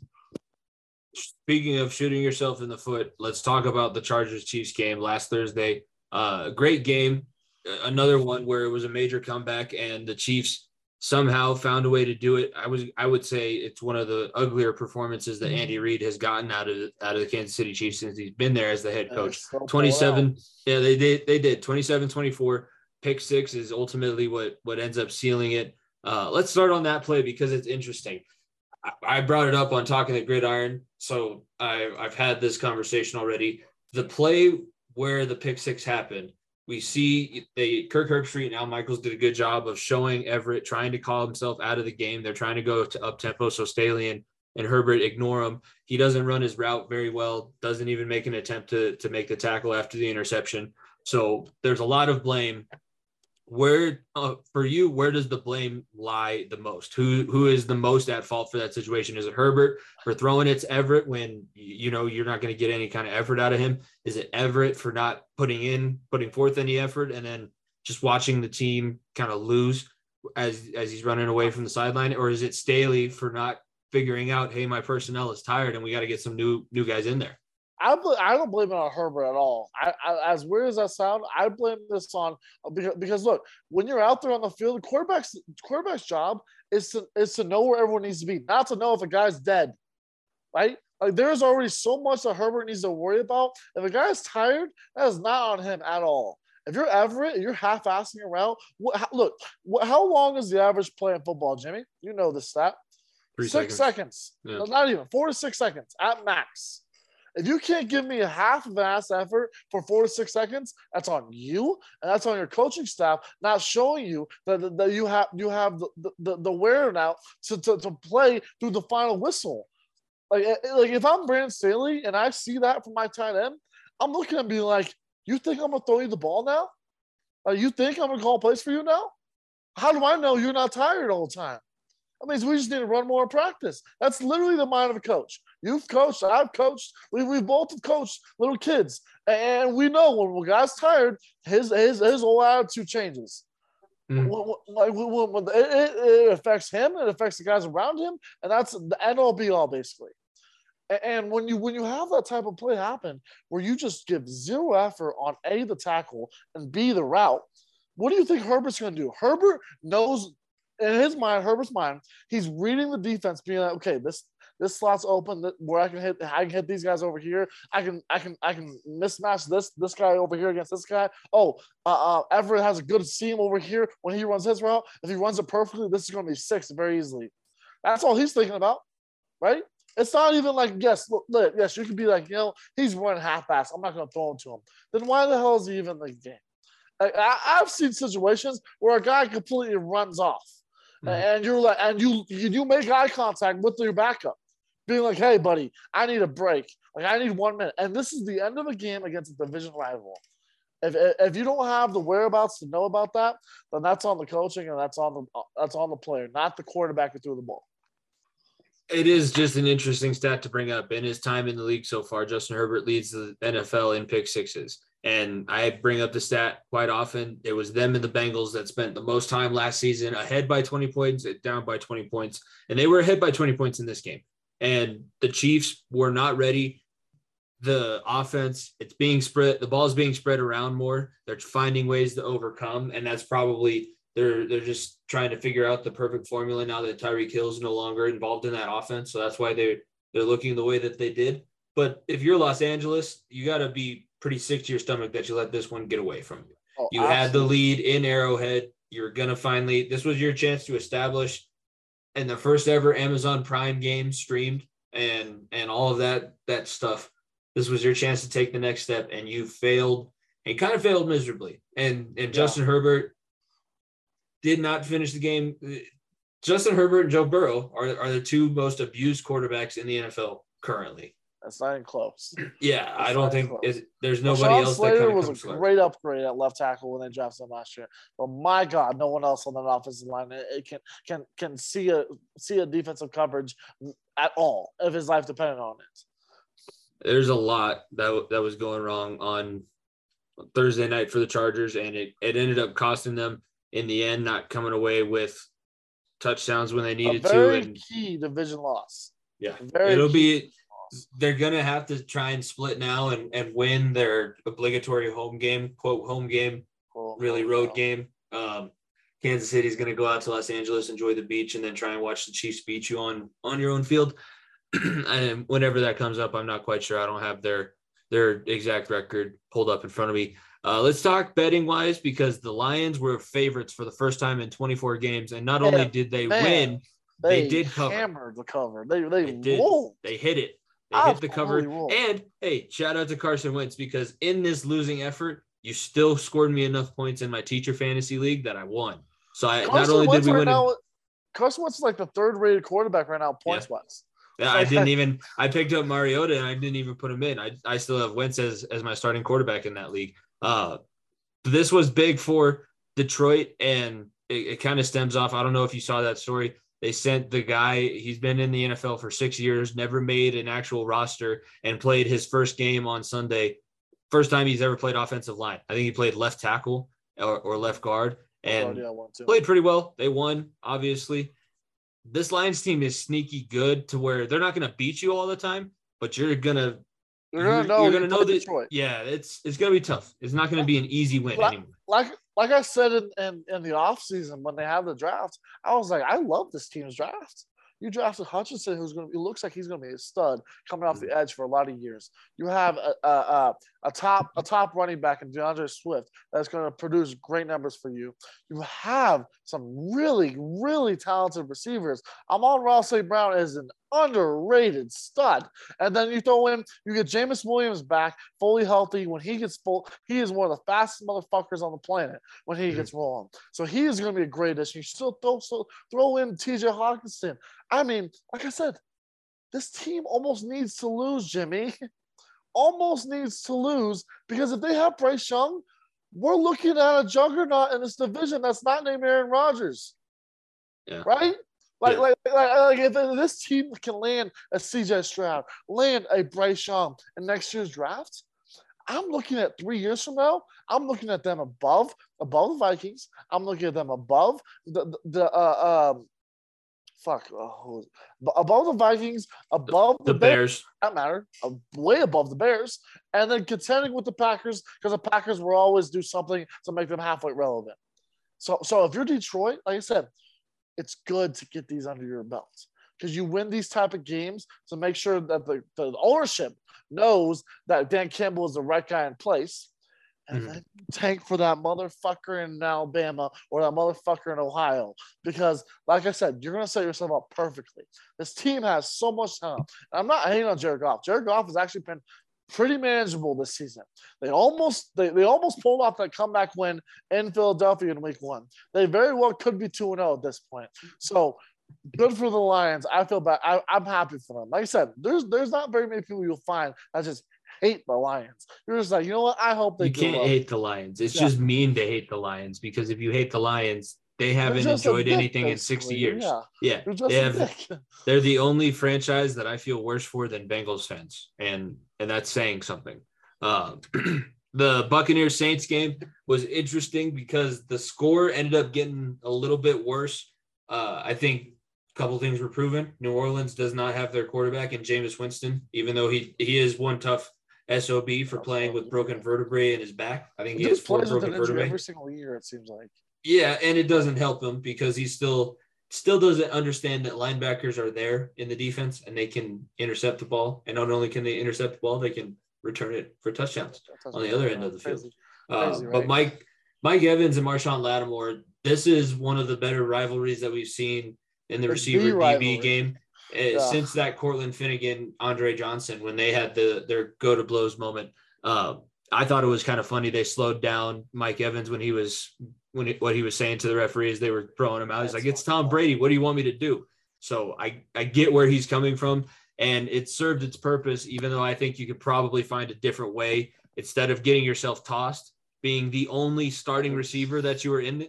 Speaking of shooting yourself in the foot, let's talk about the Chargers-Chiefs game last Thursday. Great game. Another one where it was a major comeback, and the Chiefs somehow found a way to do it. I would say it's one of the uglier performances that Andy Reid has gotten out of the Kansas City Chiefs since he's been there as the head coach. 27. Yeah, they did 27-24. Pick 6 is ultimately what ends up sealing it. Let's start on that play because it's interesting. I brought it up on Talking the Gridiron, so I've had this conversation already. The play where the pick 6 happened, we see Kirk Herbstreit and Al Michaels did a good job of showing Everett trying to call himself out of the game. They're trying to go to up tempo, so Staley and Herbert ignore him. He doesn't run his route very well, doesn't even make an attempt to make the tackle after the interception. So there's a lot of blame. Where for you, where does the blame lie the most? Who is the most at fault for that situation? Is it Herbert for throwing it to Everett when you're not going to get any kind of effort out of him? Is it Everett for not putting forth any effort and then just watching the team kind of lose as he's running away from the sideline? Or is it Staley for not figuring out, hey, my personnel is tired and we got to get some new guys in there? I don't blame it on Herbert at all. I as weird as that sound, I blame this on because look, when you're out there on the field, the quarterback's job is to know where everyone needs to be, not to know if a guy's dead, right? Like there's already so much that Herbert needs to worry about. If a guy's tired, that is not on him at all. If you're Everett and you're half-assing around, how long is the average play in football, Jimmy? You know this stat. 6 seconds. Yeah. Not even 4 to 6 seconds at max. If you can't give me a half of an ass effort for 4 to 6 seconds, that's on you and that's on your coaching staff not showing you that you have the wherewithal to play through the final whistle. Like if I'm Brandon Staley and I see that from my tight end, I'm looking at being like, you think I'm gonna throw you the ball now? You think I'm gonna call plays for you now? How do I know you're not tired all the time? That means we just need to run more in practice. That's literally the mind of a coach. You've coached, I've coached, we both have coached little kids. And we know when a guy's tired, his whole attitude changes. It affects him, it affects the guys around him, and that's the end all be all basically. And when you have that type of play happen where you just give zero effort on A, the tackle, and B, the route, what do you think Herbert's going to do? Herbert knows in his mind, Herbert's mind, he's reading the defense, being like, okay, this slot's open where I can hit these guys over here. I can mismatch this guy over here against this guy. Everett has a good seam over here when he runs his route. If he runs it perfectly, this is going to be 6 very easily. That's all he's thinking about, right? It's not even like, yes, you could be like, he's running half-ass. I'm not going to throw him to him. Then why the hell is he even in the game? I've seen situations where a guy completely runs off. And you're like, and you make eye contact with your backup being like, hey, buddy, I need a break. Like, I need 1 minute. And this is the end of a game against a division rival. If you don't have the whereabouts to know about that, then that's on the coaching and that's on the player, not the quarterback who threw the ball. It is just an interesting stat to bring up. In his time in the league so far, Justin Herbert leads the NFL in pick sixes. And I bring up the stat quite often. It was them and the Bengals that spent the most time last season ahead by 20 points, down by 20 points. And they were ahead by 20 points in this game. And the Chiefs were not ready. The offense, it's being spread. The ball is being spread around more. They're finding ways to overcome. And that's probably they're just trying to figure out the perfect formula now that Tyreek Hill is no longer involved in that offense. So that's why they're looking the way that they did. But if you're Los Angeles, you got to be pretty sick to your stomach that you let this one get away from you. Oh, you had the lead in Arrowhead. You're going to finally – this was your chance to establish in the first ever Amazon Prime game streamed and all of that stuff. This was your chance to take the next step, and you failed and kind of failed miserably. And Justin Herbert did not finish the game. Justin Herbert and Joe Burrow are the two most abused quarterbacks in the NFL currently. That's not even close. Yeah, I don't think there's nobody Sean else Slater that kind of was comes a close. great upgrade at left tackle when they drafted him last year. But my God, no one else on that offensive line can see a defensive coverage at all if his life depended on it. There's a lot that was going wrong on Thursday night for the Chargers, and it ended up costing them in the end, not coming away with touchdowns when they needed to. And key division loss. Yeah, they're going to have to try and split now and win their obligatory home game, quote, home game, really road game. Kansas City is going to go out to Los Angeles, enjoy the beach, and then try and watch the Chiefs beat you on your own field. And whenever that comes up, I'm not quite sure. I don't have their exact record pulled up in front of me. Let's talk betting wise, because the Lions were favorites for the first time in 24 games. And not only did they win, they did cover. Hammered the cover. They did. rolled. They hit it. They hit the cover. Rolled. And hey, shout out to Carson Wentz, because in this losing effort, you still scored me enough points in my teacher fantasy league that I won. So not only did we win. Carson Wentz is like the third-rated quarterback right now, points-wise. Yeah, I picked up Mariota and I didn't even put him in. I still have Wentz as my starting quarterback in that league. This was big for Detroit, and it kind of stems off. I don't know if you saw that story. They sent the guy, he's been in the NFL for 6 years, never made an actual roster, and played his first game on Sunday. First time he's ever played offensive line. I think he played left tackle or left guard, and played pretty well. They won, obviously. This Lions team is sneaky good to where they're not going to beat you all the time, but you're going to know that Detroit. Yeah, it's going to be tough. It's not going to be an easy win anymore. Like I said in the offseason when they have the draft, I was like, I love this team's draft. You drafted Hutchinson, it looks like he's going to be a stud coming off the edge for a lot of years. You have a top running back in DeAndre Swift that's going to produce great numbers for you. You have some really, really talented receivers. Amon-Ra St. Brown is an underrated stud. And then you get Jameis Williams back, fully healthy. When he gets full, he is one of the fastest motherfuckers on the planet when he gets rolling. So he is going to be a great addition. You still throw in TJ Hawkinson. I mean, like I said, this team almost needs to lose, Jimmy. Almost needs to lose, because if they have Bryce Young, we're looking at a juggernaut in this division that's not named Aaron Rodgers. Yeah. Right? Like if this team can land a CJ Stroud, land a Bryce Young in next year's draft, I'm looking at 3 years from now, I'm looking at them above the Vikings. I'm looking at them above above the Vikings, above the Bears. That matter. Way above the Bears. And then contending with the Packers, because the Packers will always do something to make them halfway relevant. So if you're Detroit, like I said, it's good to get these under your belt, because you win these type of games to make sure that the ownership knows that Dan Campbell is the right guy in place. And then tank for that motherfucker in Alabama or that motherfucker in Ohio. Because, like I said, you're going to set yourself up perfectly. This team has so much talent. I'm not hating on Jared Goff. Jared Goff has actually been pretty manageable this season. They almost pulled off that comeback win in Philadelphia in week 1. They very well could be 2-0 at this point. So Good for the Lions. I feel bad. I'm happy for them. Like I said, there's not very many people you'll find that just hate the Lions. You're just like, you know what? I hope they You can't go up. hate the Lions. It's Yeah. just mean to hate the Lions because if you hate the Lions, they You're haven't just a enjoyed dick, anything in 60 basically. years. Yeah. Yeah. You're just They a have dick. they're the only franchise that I feel worse for than Bengals fans. And that's saying something. The Buccaneers Saints game was interesting because the score ended up getting a little bit worse. I think a couple things were proven. New Orleans does not have their quarterback in Jameis Winston, even though he is one tough SOB for playing with broken vertebrae in his back. I think he has 4 plays with broken an injury vertebrae. every single year, it seems like. Yeah, and it doesn't help him because he still doesn't understand that linebackers are there in the defense and they can intercept the ball. And not only can they intercept the ball, they can return it for touchdowns on the other end of the field. Crazy, But right? Mike Evans and Marshawn Lattimore, this is one of the better rivalries that we've seen in the receiver DB game since that Cortland Finnegan, Andre Johnson, when they had their go to blows moment. I thought it was kind of funny. They slowed down Mike Evans when what he was saying to the referees. They were throwing him out. He's like, "It's Tom Brady. What do you want me to do?" So I get where he's coming from, and it served its purpose. Even though I think you could probably find a different way instead of getting yourself tossed, being the only starting receiver that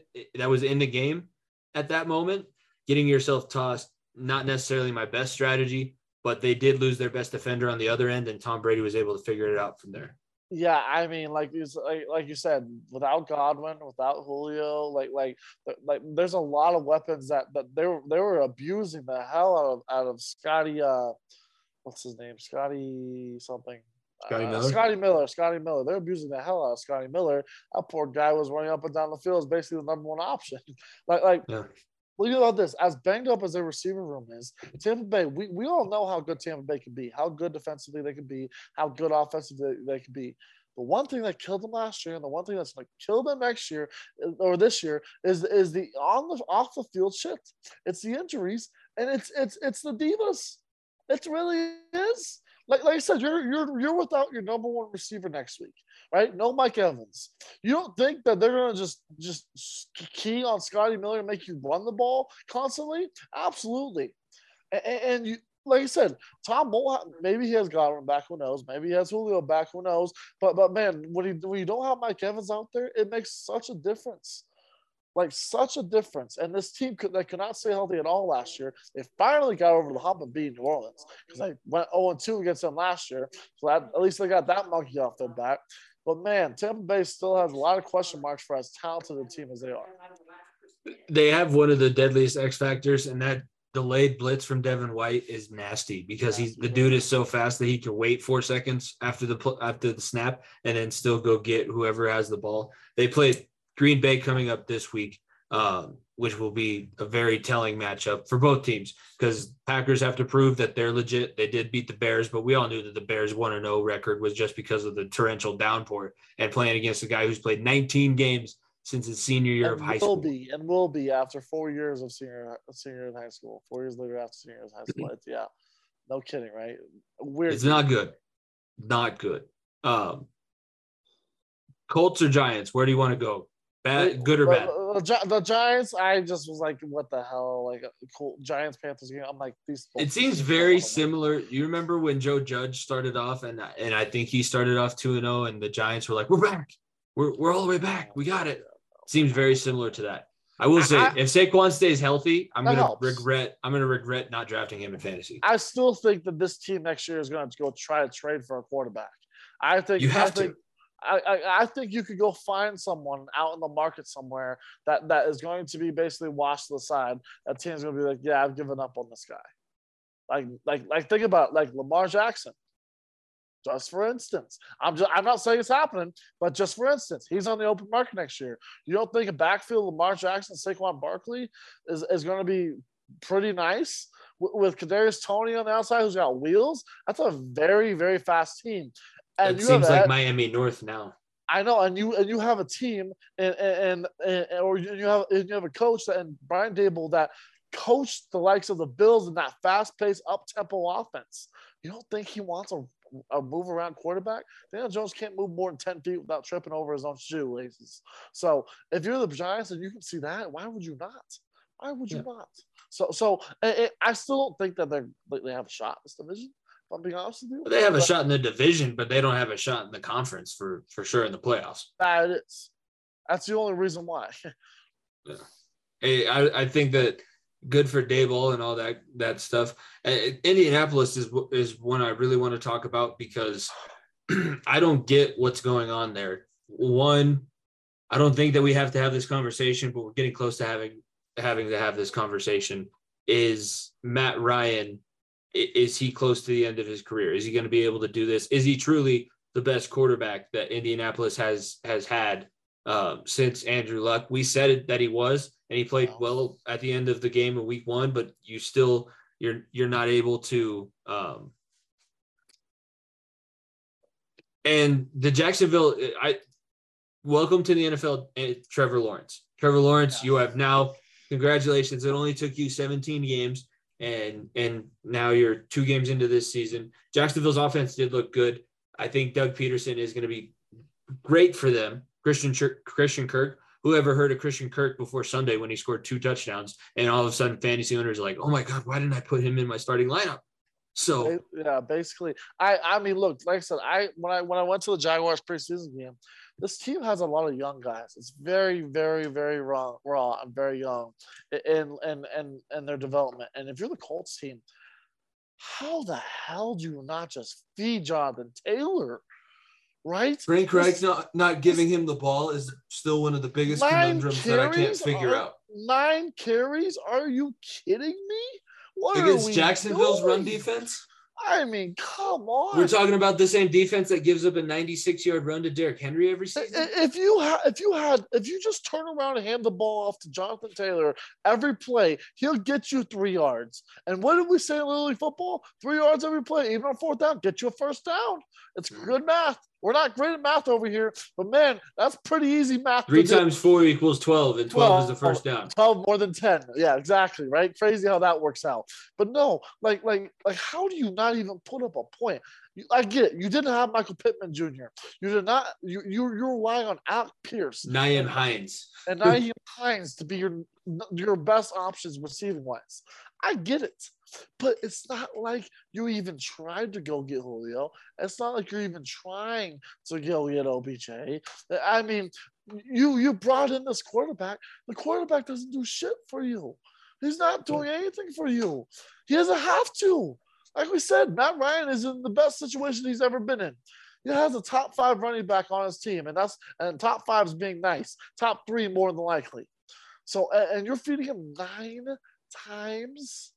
was in the game at that moment, getting yourself tossed. Not necessarily my best strategy, but they did lose their best defender on the other end, and Tom Brady was able to figure it out from there. Yeah, I mean, like you said, without Godwin, without Julio, like there's a lot of weapons that they were abusing the hell out of Scotty. What's his name? Scotty something. Scotty Miller. Scotty Miller. They're abusing the hell out of Scotty Miller. That poor guy was running up and down the field. Is basically the number one option. Yeah. Look about this. As banged up as their receiver room is, Tampa Bay, we all know how good Tampa Bay can be, how good defensively they can be, how good offensively they can be. The one thing that killed them last year and the one thing that's going to kill them next year or this year is the off the field shit. It's the injuries and it's the divas. It really is. Like I said, you're without your number one receiver next week, right? No Mike Evans. You don't think that they're gonna just key on Scotty Miller and make you run the ball constantly? Absolutely. And you, like I said, Tom Mole, maybe he has Godwin back, who knows? Maybe he has Julio back, who knows? But man, when you don't have Mike Evans out there, it makes such a difference. Like such a difference. And this team they could not stay healthy at all last year. They finally got over the hump of beating New Orleans because they went 0-2 against them last year. So at least they got that monkey off their back. But man, Tampa Bay still has a lot of question marks for as talented a team as they are. They have one of the deadliest X factors, and that delayed blitz from Devin White is nasty because the dude is so fast that he can wait 4 seconds after the snap and then still go get whoever has the ball. They played Green Bay coming up this week, which will be a very telling matchup for both teams because Packers have to prove that they're legit. They did beat the Bears, but we all knew that the Bears 1-0 record was just because of the torrential downpour and playing against a guy who's played 19 games since his senior year of high school. Will be after 4 years of senior in high school. 4 years later after senior in high school. Yeah. No kidding, right? Weird. It's not good. Not good. Colts or Giants? Where do you want to go? Bad, good or bad? The Giants, I just was like, what the hell? Like, cool Giants, Panthers game. I'm like, these. It seems very similar. You remember when Joe Judge started off, and I think he started off 2-0, and the Giants were like, we're back. We're all the way back. We got it. Seems very similar to that. I will say, if Saquon stays healthy, I'm gonna regret not drafting him in fantasy. I still think that this team next year is going to go try to trade for a quarterback. I think you have to. I think you could go find someone out in the market somewhere that is going to be basically washed to the side. That team's going to be like, yeah, I've given up on this guy. Like think about it, like Lamar Jackson. Just for instance, I'm not saying it's happening, but just for instance, he's on the open market next year. You don't think a backfield Lamar Jackson, Saquon Barkley is going to be pretty nice with Kadarius Toney on the outside, who's got wheels? That's a very, very fast team. And it seems like Miami North now. I know, and you have a team, or you have a coach and Brian Dable that coached the likes of the Bills in that fast-paced, up-tempo offense. You don't think he wants a move-around quarterback? Daniel Jones can't move more than 10 feet without tripping over his own shoelaces. So if you're the Giants and you can see that, why would you not? Why would you not? I still don't think that they have a shot in this division. If I'm being honest with you, They have a shot in the division, but they don't have a shot in the conference for sure in the playoffs. That it is. That's the only reason why. Yeah. I think that good for Daboll and all that stuff. Indianapolis is one I really want to talk about because I don't get what's going on there. One, I don't think that we have to have this conversation, but we're getting close to having to have this conversation. Is Matt Ryan, is he close to the end of his career? Is he going to be able to do this? Is he truly the best quarterback that Indianapolis has had since Andrew Luck? We said it, that he was, and he played well at the end of the game in week 1, but you're not able to and the Jacksonville, welcome to the NFL, Trevor Lawrence. Trevor Lawrence, you have now, congratulations. It only took you 17 games, and now you're 2 games into this season. Jacksonville's offense did look good. I think Doug Peterson is going to be great for them. Christian Kirk, who ever heard of Christian Kirk before Sunday when he scored 2 touchdowns, and all of a sudden fantasy owners are like, oh my God, why didn't I put him in my starting lineup? So yeah, basically, I mean, look, like I said, when I went to the Jaguars preseason game, this team has a lot of young guys. It's very, very, very raw and very young in their development. And if you're the Colts team, how the hell do you not just feed Jonathan Taylor? Right? Frank Reich not giving him the ball is still one of the biggest conundrums that I can't figure out. 9 carries? Are you kidding me? What against Jacksonville's run defense? I mean, come on. We're talking about the same defense that gives up a 96-yard run to Derrick Henry every season. If you just turn around and hand the ball off to Jonathan Taylor every play, he'll get you 3 yards. And what did we say in Little League football? 3 yards every play, even on 4th down, get you a first down. It's good math. We're not great at math over here, but man, that's pretty easy math. 3 times 4 equals 12, and 12 is the first down. 12 more than 10. Yeah, exactly. Right. Crazy how that works out. But no, like, how do you not even put up a point? I get it. You didn't have Michael Pittman Jr. You did not. You're relying on Alec Pierce, Nyheim Hines, and Nyheim Hines to be your best options receiving wise. I get it. But it's not like you even tried to go get Julio. It's not like you're even trying to go get OBJ. I mean, you brought in this quarterback. The quarterback doesn't do shit for you. He's not doing anything for you. He doesn't have to. Like we said, Matt Ryan is in the best situation he's ever been in. He has a top 5 running back on his team, and top 5 is being nice. Top 3 more than likely. So, and you're feeding him 9 times.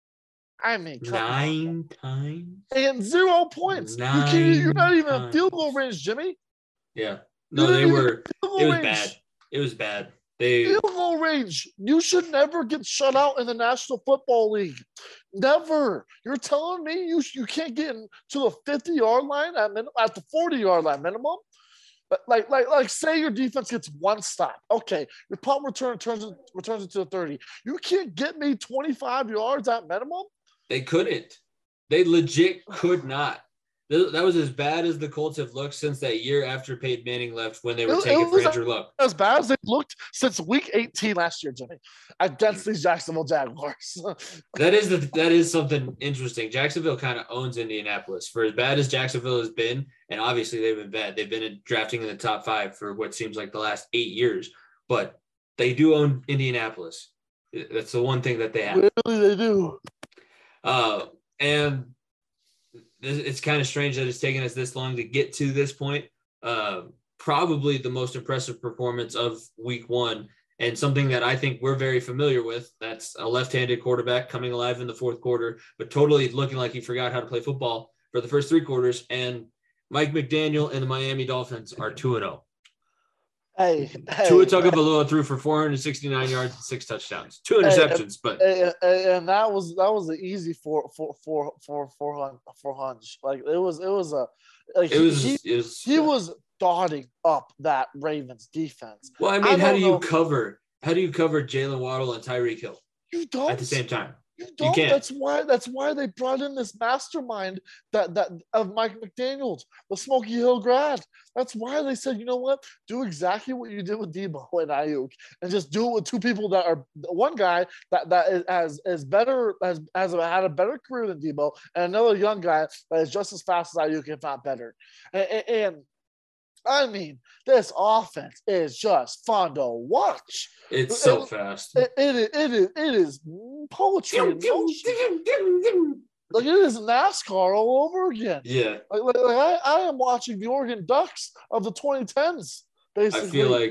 I mean, 9 times and 0 points. You're not even in field goal range, Jimmy. Yeah, no, they were. It was bad. It was bad. Field goal range. You should never get shut out in the National Football League. Never. You're telling me you can't get to the 50-yard line at the 40-yard line minimum. But like, say your defense gets 1 stop. Okay, your punt return returns it to the 30. You can't get me 25 yards at minimum. They couldn't. They legit could not. That was as bad as the Colts have looked since that year after Peyton Manning left when they were taking for Andrew Luck. As bad as they looked since week 18 last year, Jimmy, against these Jacksonville Jaguars. That is something interesting. Jacksonville kind of owns Indianapolis. For as bad as Jacksonville has been, and obviously they've been bad, they've been drafting in the top 5 for what seems like the last 8 years, but they do own Indianapolis. That's the one thing that they have. Really, they do. And it's kind of strange that it's taken us this long to get to this point. Probably the most impressive performance of week 1, and something that I think we're very familiar with. That's a left-handed quarterback coming alive in the 4th quarter, but totally looking like he forgot how to play football for the first 3 quarters. And Mike McDaniel and the Miami Dolphins are 2-0. Hey, Tua Tagovailoa threw for 469 yards and 6 touchdowns, 2 interceptions, and that was the easy for Hunch. Like he was dotting up that Ravens defense. Well, I mean, how do you cover Jalen Waddle and Tyreek Hill? You don't at the same time. You don't. can't. That's why they brought in this mastermind that of Mike McDaniels, the Smoky Hill grad. That's why they said, you know what? Do exactly what you did with Debo and Ayuk, and just do it with two people that are one guy that is better has had a better career than Debo, and another young guy that is just as fast as Ayuk, if not better. And I mean, this offense is just fun to watch. It's so fast. It is poetry. Like it is NASCAR all over again. Yeah. I am watching the Oregon Ducks of the 2010s. Basically. I feel like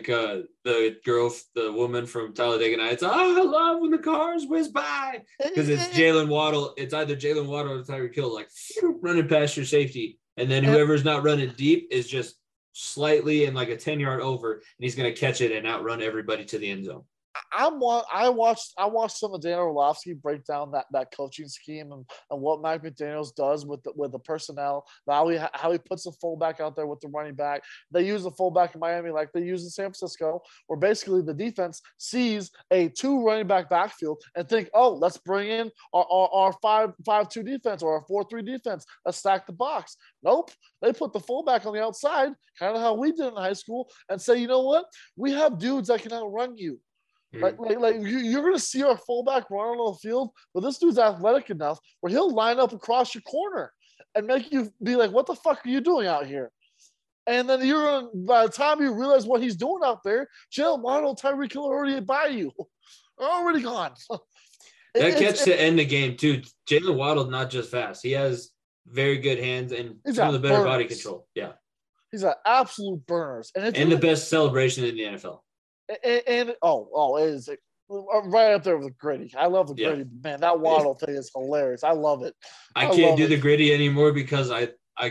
the woman from Talladega Nights. I love when the cars whiz by because it's Jalen Waddle. It's either Jalen Waddle or Tyreek Hill, like running past your safety, and then whoever's not running deep is just slightly and like a 10-yard over, and he's going to catch it and outrun everybody to the end zone. I watched some of Dan Orlovsky break down that coaching scheme and what Mike McDaniels does with the personnel, how he puts the fullback out there with the running back. They use the fullback in Miami like they use in San Francisco, where basically the defense sees a 2 running back backfield and think, oh, let's bring in our 5-2 defense or our 4-3 defense. Let's stack the box. Nope. They put the fullback on the outside, kind of how we did in high school, and say, you know what? We have dudes that can outrun you. Like you're going to see our fullback run on the field, but this dude's athletic enough where he'll line up across your corner and make you be like, what the fuck are you doing out here? And then by the time you realize what he's doing out there, Jalen Waddle, Tyreek Hill are already by you. They're already gone. That catch to end the game, too. Jalen Waddle's not just fast. He has very good hands and some of the better body control. Yeah. He's got absolute burners. And the best celebration in the NFL. And it is right up there with Gritty. I love the Gritty. Man, that Waddle thing is hilarious. I love it. I can't do the Gritty anymore because I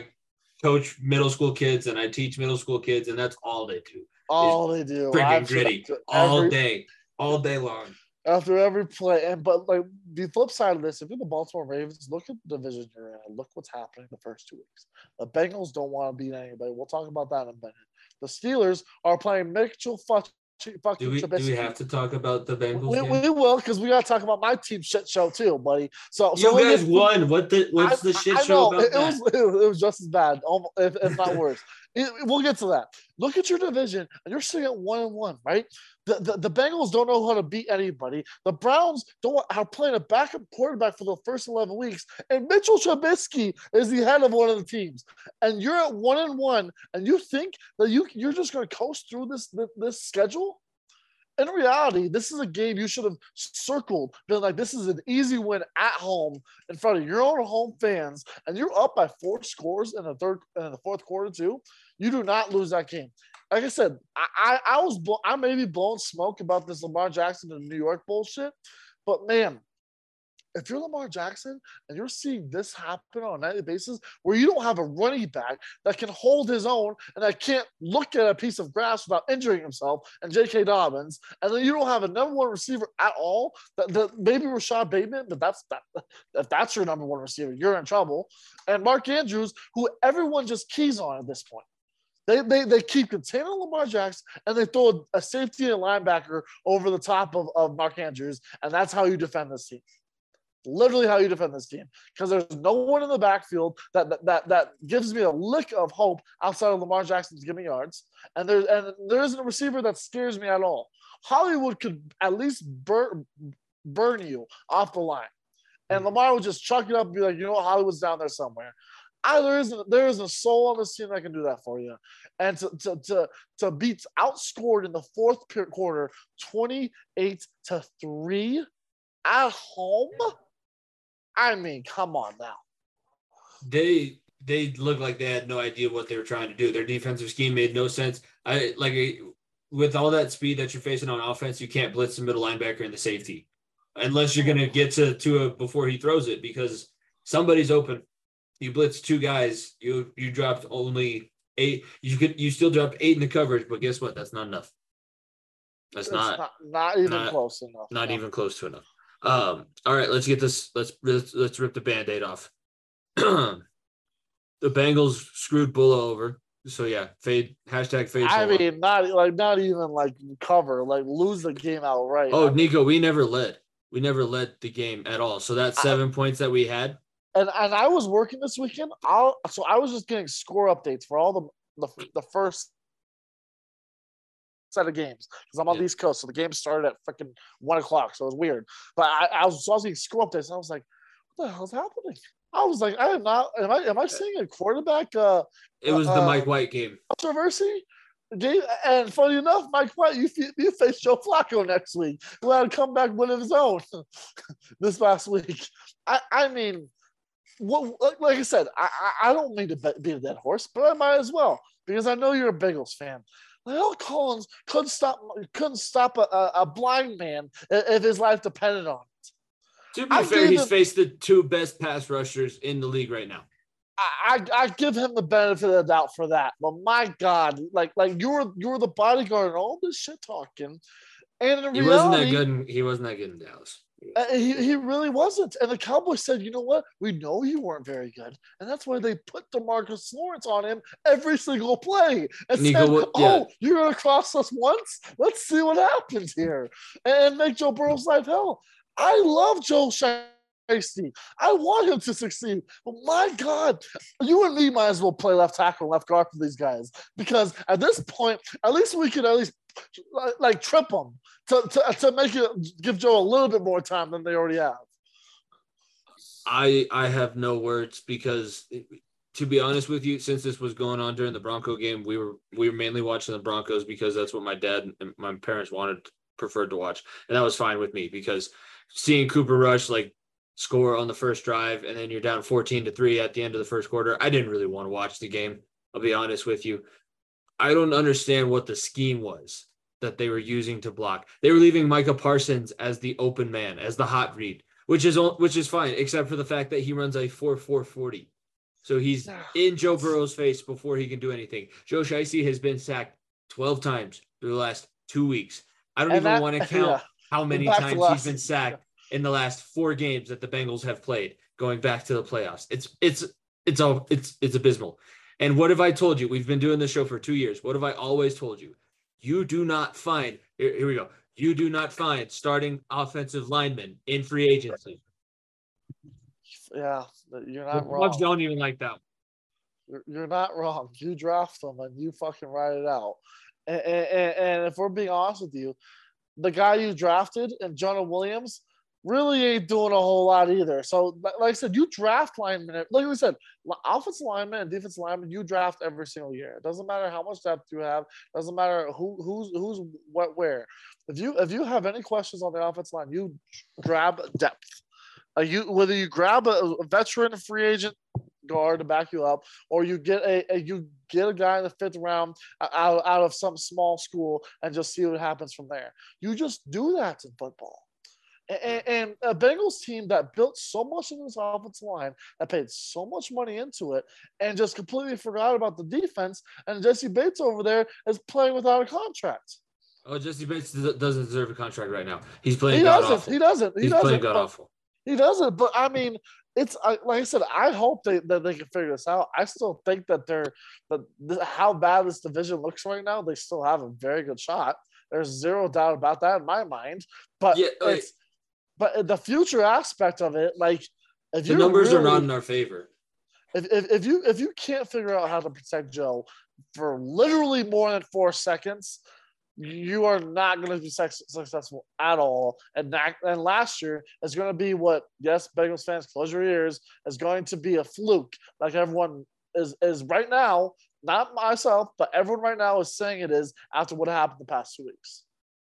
coach middle school kids and I teach middle school kids, and that's all they do. All they do. Freaking Gritty all day long. After every play. But like the flip side of this, if you're the Baltimore Ravens, look at the division you're in and look what's happening the first 2 weeks. The Bengals don't want to beat anybody. We'll talk about that in a minute. The Steelers are playing Mitchell Do we have to talk about the Bengals? We will, because we got to talk about my team shit show too, buddy. So you guys won. What's the shit show about that? It was just as bad, if not worse. We'll get to that. Look at your division, and you're sitting at 1-1, right? The Bengals don't know how to beat anybody. The Browns are playing a backup quarterback for the first 11 weeks, and Mitchell Trubisky is the head of one of the teams. And you're at 1-1, and you think that you're just going to coast through this schedule? In reality, this is a game you should have circled. Been like, this is an easy win at home in front of your own home fans, and you're up by 4 scores in the fourth quarter too. You do not lose that game. Like I said, I may be blowing smoke about this Lamar Jackson and New York bullshit, but man, if you're Lamar Jackson and you're seeing this happen on a nightly basis where you don't have a running back that can hold his own and that can't look at a piece of grass without injuring himself, and J.K. Dobbins, and then you don't have a number 1 receiver at all, that maybe Rashad Bateman, but if that's your number 1 receiver, you're in trouble. And Mark Andrews, who everyone just keys on at this point. They keep containing Lamar Jackson, and they throw a safety and linebacker over the top of Mark Andrews, and that's how you defend this team. Literally how you defend this team, because there's no one in the backfield that gives me a lick of hope outside of Lamar Jackson to give me yards, and there isn't a receiver that scares me at all. Hollywood could at least burn you off the line, and Lamar would just chuck it up and be like, you know what, Hollywood's down there somewhere. There isn't a soul on this team that can do that for you, and to be outscored in the fourth quarter 28-3 at home. I mean, come on now. They looked like they had no idea what they were trying to do. Their defensive scheme made no sense. With all that speed that you're facing on offense, you can't blitz the middle linebacker and the safety unless you're going to get to Tua before he throws it, because somebody's open. You blitz 2 guys, you dropped only 8. You still dropped 8 in the coverage, but guess what? That's not enough. That's not even close enough. Not even close to enough. All right, let's get this. Let's rip the Band-Aid off. The Bengals screwed Bulla over. So yeah, fade #fade. I mean, not even like cover, like lose the game outright. Oh, Nico, we never led. We never led the game at all. So that 7 points that we had. And I was working this weekend. I was just getting score updates for all the first set of games because I'm on the East Coast, so the game started at freaking 1 o'clock, so it was weird. But I was getting score updates, and I was like, "What the hell's happening?" I was like, "I am not. Am I seeing a quarterback?" It was the Mike White game. Controversy. And funny enough, Mike White, you face Joe Flacco next week, who had a comeback win of his own this last week. I mean. Like I said, I don't mean to be a dead horse, but I might as well because I know you're a Bengals fan. La'el Collins couldn't stop a blind man if his life depended on it. To be fair, he's faced the 2 best pass rushers in the league right now. I give him the benefit of the doubt for that, but my God, like you were the bodyguard and all this shit talking, and in reality, he wasn't that good in Dallas. He really wasn't. And the Cowboys said, you know what? We know you weren't very good. And that's why they put DeMarcus Lawrence on him every single play. And said, you're going to cross us once? Let's see what happens here. And make Joe Burrow's life hell. I love Joe Shiesty. I want him to succeed. But my God, you and me might as well play left tackle and left guard for these guys. Because at this point, at least we could like trip them to make it give Joe a little bit more time than they already have. I have no words because, to be honest with you, since this was going on during the Bronco game, we were mainly watching the Broncos because that's what my dad and my parents preferred to watch, and that was fine with me because seeing Cooper Rush score on the first drive and then you're down 14-3 at the end of the first quarter, I didn't really want to watch the game. I'll be honest with you. I don't understand what the scheme was that they were using to block. They were leaving Micah Parsons as the open man, as the hot read, which is fine, except for the fact that he runs a 4.40. So he's in Joe Burrow's face before he can do anything. Joe Shiesty has been sacked 12 times through the last 2 weeks. I don't even want to count how many times he's been sacked in the last 4 games that the Bengals have played, going back to the playoffs. It's abysmal. And what have I told you? We've been doing this show for 2 years. What have I always told you? You do not find, here we go. You do not find starting offensive linemen in free agency. Yeah, you're not wrong. Bugs don't even like that. You're not wrong. You draft them and you fucking ride it out. And if we're being honest with you, the guy you drafted and Jonah Williams really ain't doing a whole lot either. So, like I said, you draft linemen. Like we said, offensive linemen and defensive linemen, you draft every single year. It doesn't matter how much depth you have. It doesn't matter who's what where. If you have any questions on the offensive line, you grab depth. Whether you grab a veteran free agent guard to back you up, or you get a guy in the 5th round out of some small school and just see what happens from there. You just do that in football. And a Bengals team that built so much in this offensive line, that paid so much money into it, and just completely forgot about the defense. And Jesse Bates over there is playing without a contract. Oh, Jesse Bates doesn't deserve a contract right now. He's playing god-awful. He doesn't. He's playing god-awful. He doesn't. But, I mean, it's like I said, I hope that they can figure this out. I still think that how bad this division looks right now, they still have a very good shot. There's zero doubt about that in my mind. But But the future aspect of it, if the numbers are not in our favor. If you can't figure out how to protect Joe for literally more than 4 seconds, you are not going to be successful at all. And last year is going to be Bengals fans, close your ears, is going to be a fluke, like everyone is right now. Not myself, but everyone right now is saying it is after what happened the past 2 weeks.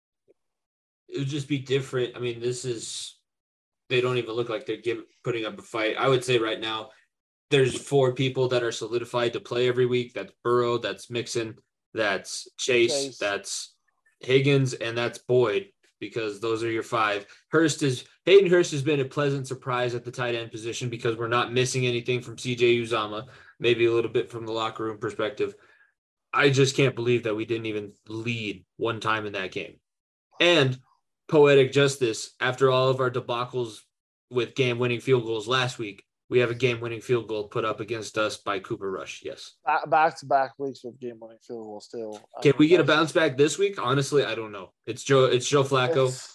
It would just be different. I mean, they don't even look like they're putting up a fight. I would say right now, there's 4 people that are solidified to play every week. That's Burrow, that's Mixon, that's Chase, that's Higgins, and that's Boyd, because those are your 5. Hayden Hurst has been a pleasant surprise at the tight end position because we're not missing anything from CJ Uzomah, maybe a little bit from the locker room perspective. I just can't believe that we didn't even lead one time in that game. And poetic justice, after all of our debacles with game-winning field goals last week, we have a game-winning field goal put up against us by Cooper Rush. Yes. Back-to-back weeks with game-winning field goals still. Can we get a bounce back this week? Honestly, I don't know. It's Joe Flacco.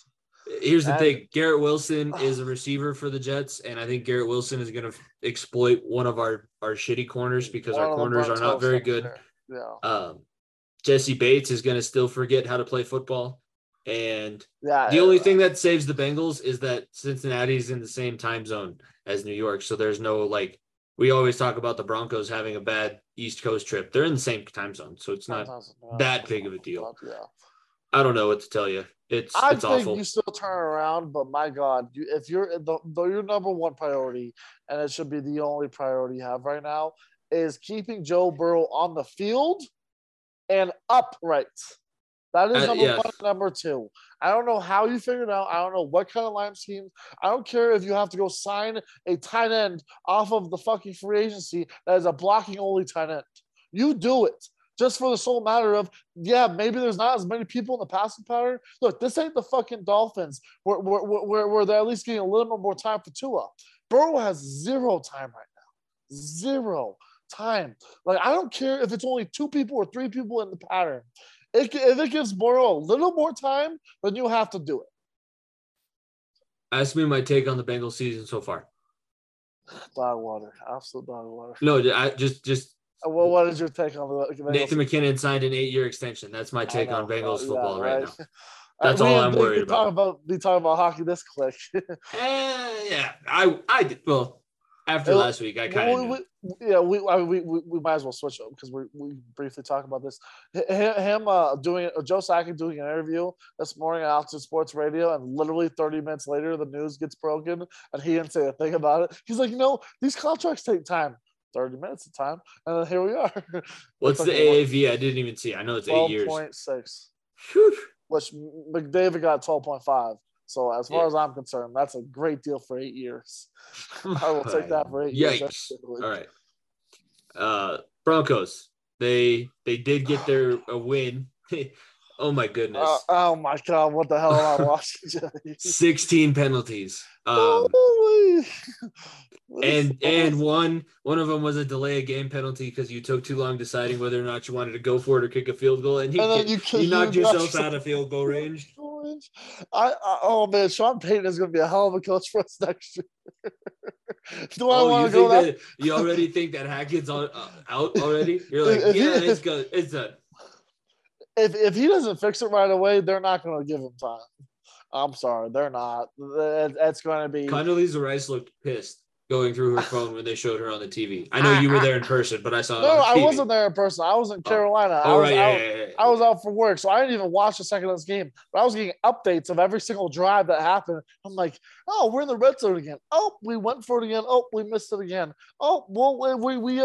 Here's the thing. Garrett Wilson is a receiver for the Jets, and I think Garrett Wilson is going to exploit one of our shitty corners because our corners are not very good. Yeah. Jesse Bates is going to still forget how to play football. And the only thing that saves the Bengals is that Cincinnati's in the same time zone as New York. So there's no, like, we always talk about the Broncos having a bad East Coast trip. They're in the same time zone, so it's not that big of a deal. Yeah. I don't know what to tell you. It's awful. I think you still turn around, but my God, if you're your number one priority, and it should be the only priority you have right now, is keeping Joe Burrow on the field and upright. That is number one. Number two, I don't know how you figured out. I don't know what kind of line scheme. I don't care if you have to go sign a tight end off of the fucking free agency that is a blocking only tight end. You do it. Just for the sole matter of, maybe there's not as many people in the passing pattern. Look, this ain't the fucking Dolphins where they're at least getting a little bit more time for Tua. Burrow has 0 time right now. 0 time. Like, I don't care if it's only 2 people or 3 people in the pattern. If it gives Burrow a little more time, then you have to do it. Ask me my take on the Bengals season so far. Dog water. Absolute dog water. No, I just Well, what is your take on the Bengals? Nathan McKinnon signed an 8-year extension. That's my take on Bengals football right now. That's all I'm worried about. Be talking about hockey this quick. Yeah, I did. Well, after last week, I kind of knew. We might as well switch up because we briefly talked about this. Joe Sakic doing an interview this morning on Altitude Sports Radio, and literally 30 minutes later, the news gets broken, and he didn't say a thing about it. He's like, these contracts take time. 30 minutes of time, and then here we are. What's the AAV? I didn't even see. I know it's 8 years. 12.6. Which McDavid got 12.5. So as far as I'm concerned, that's a great deal for 8 years. I will take that for 8 years. Yikes. All right. Broncos. They did get a win. Oh my goodness. Oh my God. What the hell am I watching? 16 penalties. And one of them was a delay of game penalty because you took too long deciding whether or not you wanted to go for it or kick a field goal, and you knocked yourself out of field goal range. Oh man, Sean Payton is going to be a hell of a coach for us next year. Do I want to go that? You already think that Hackett's out already? You're like, it's good. It's done. If he doesn't fix it right away, they're not going to give him time. I'm sorry, they're not. That's going to be. Condoleezza Rice looked pissed going through her phone when they showed her on the TV. I know you were there in person, but I saw it on TV. I wasn't there in person. I was in Carolina. I was out for work, so I didn't even watch the second of this game. But I was getting updates of every single drive that happened. I'm like, oh, we're in the red zone again. Oh, we went for it again. Oh, we missed it again. Oh, well, we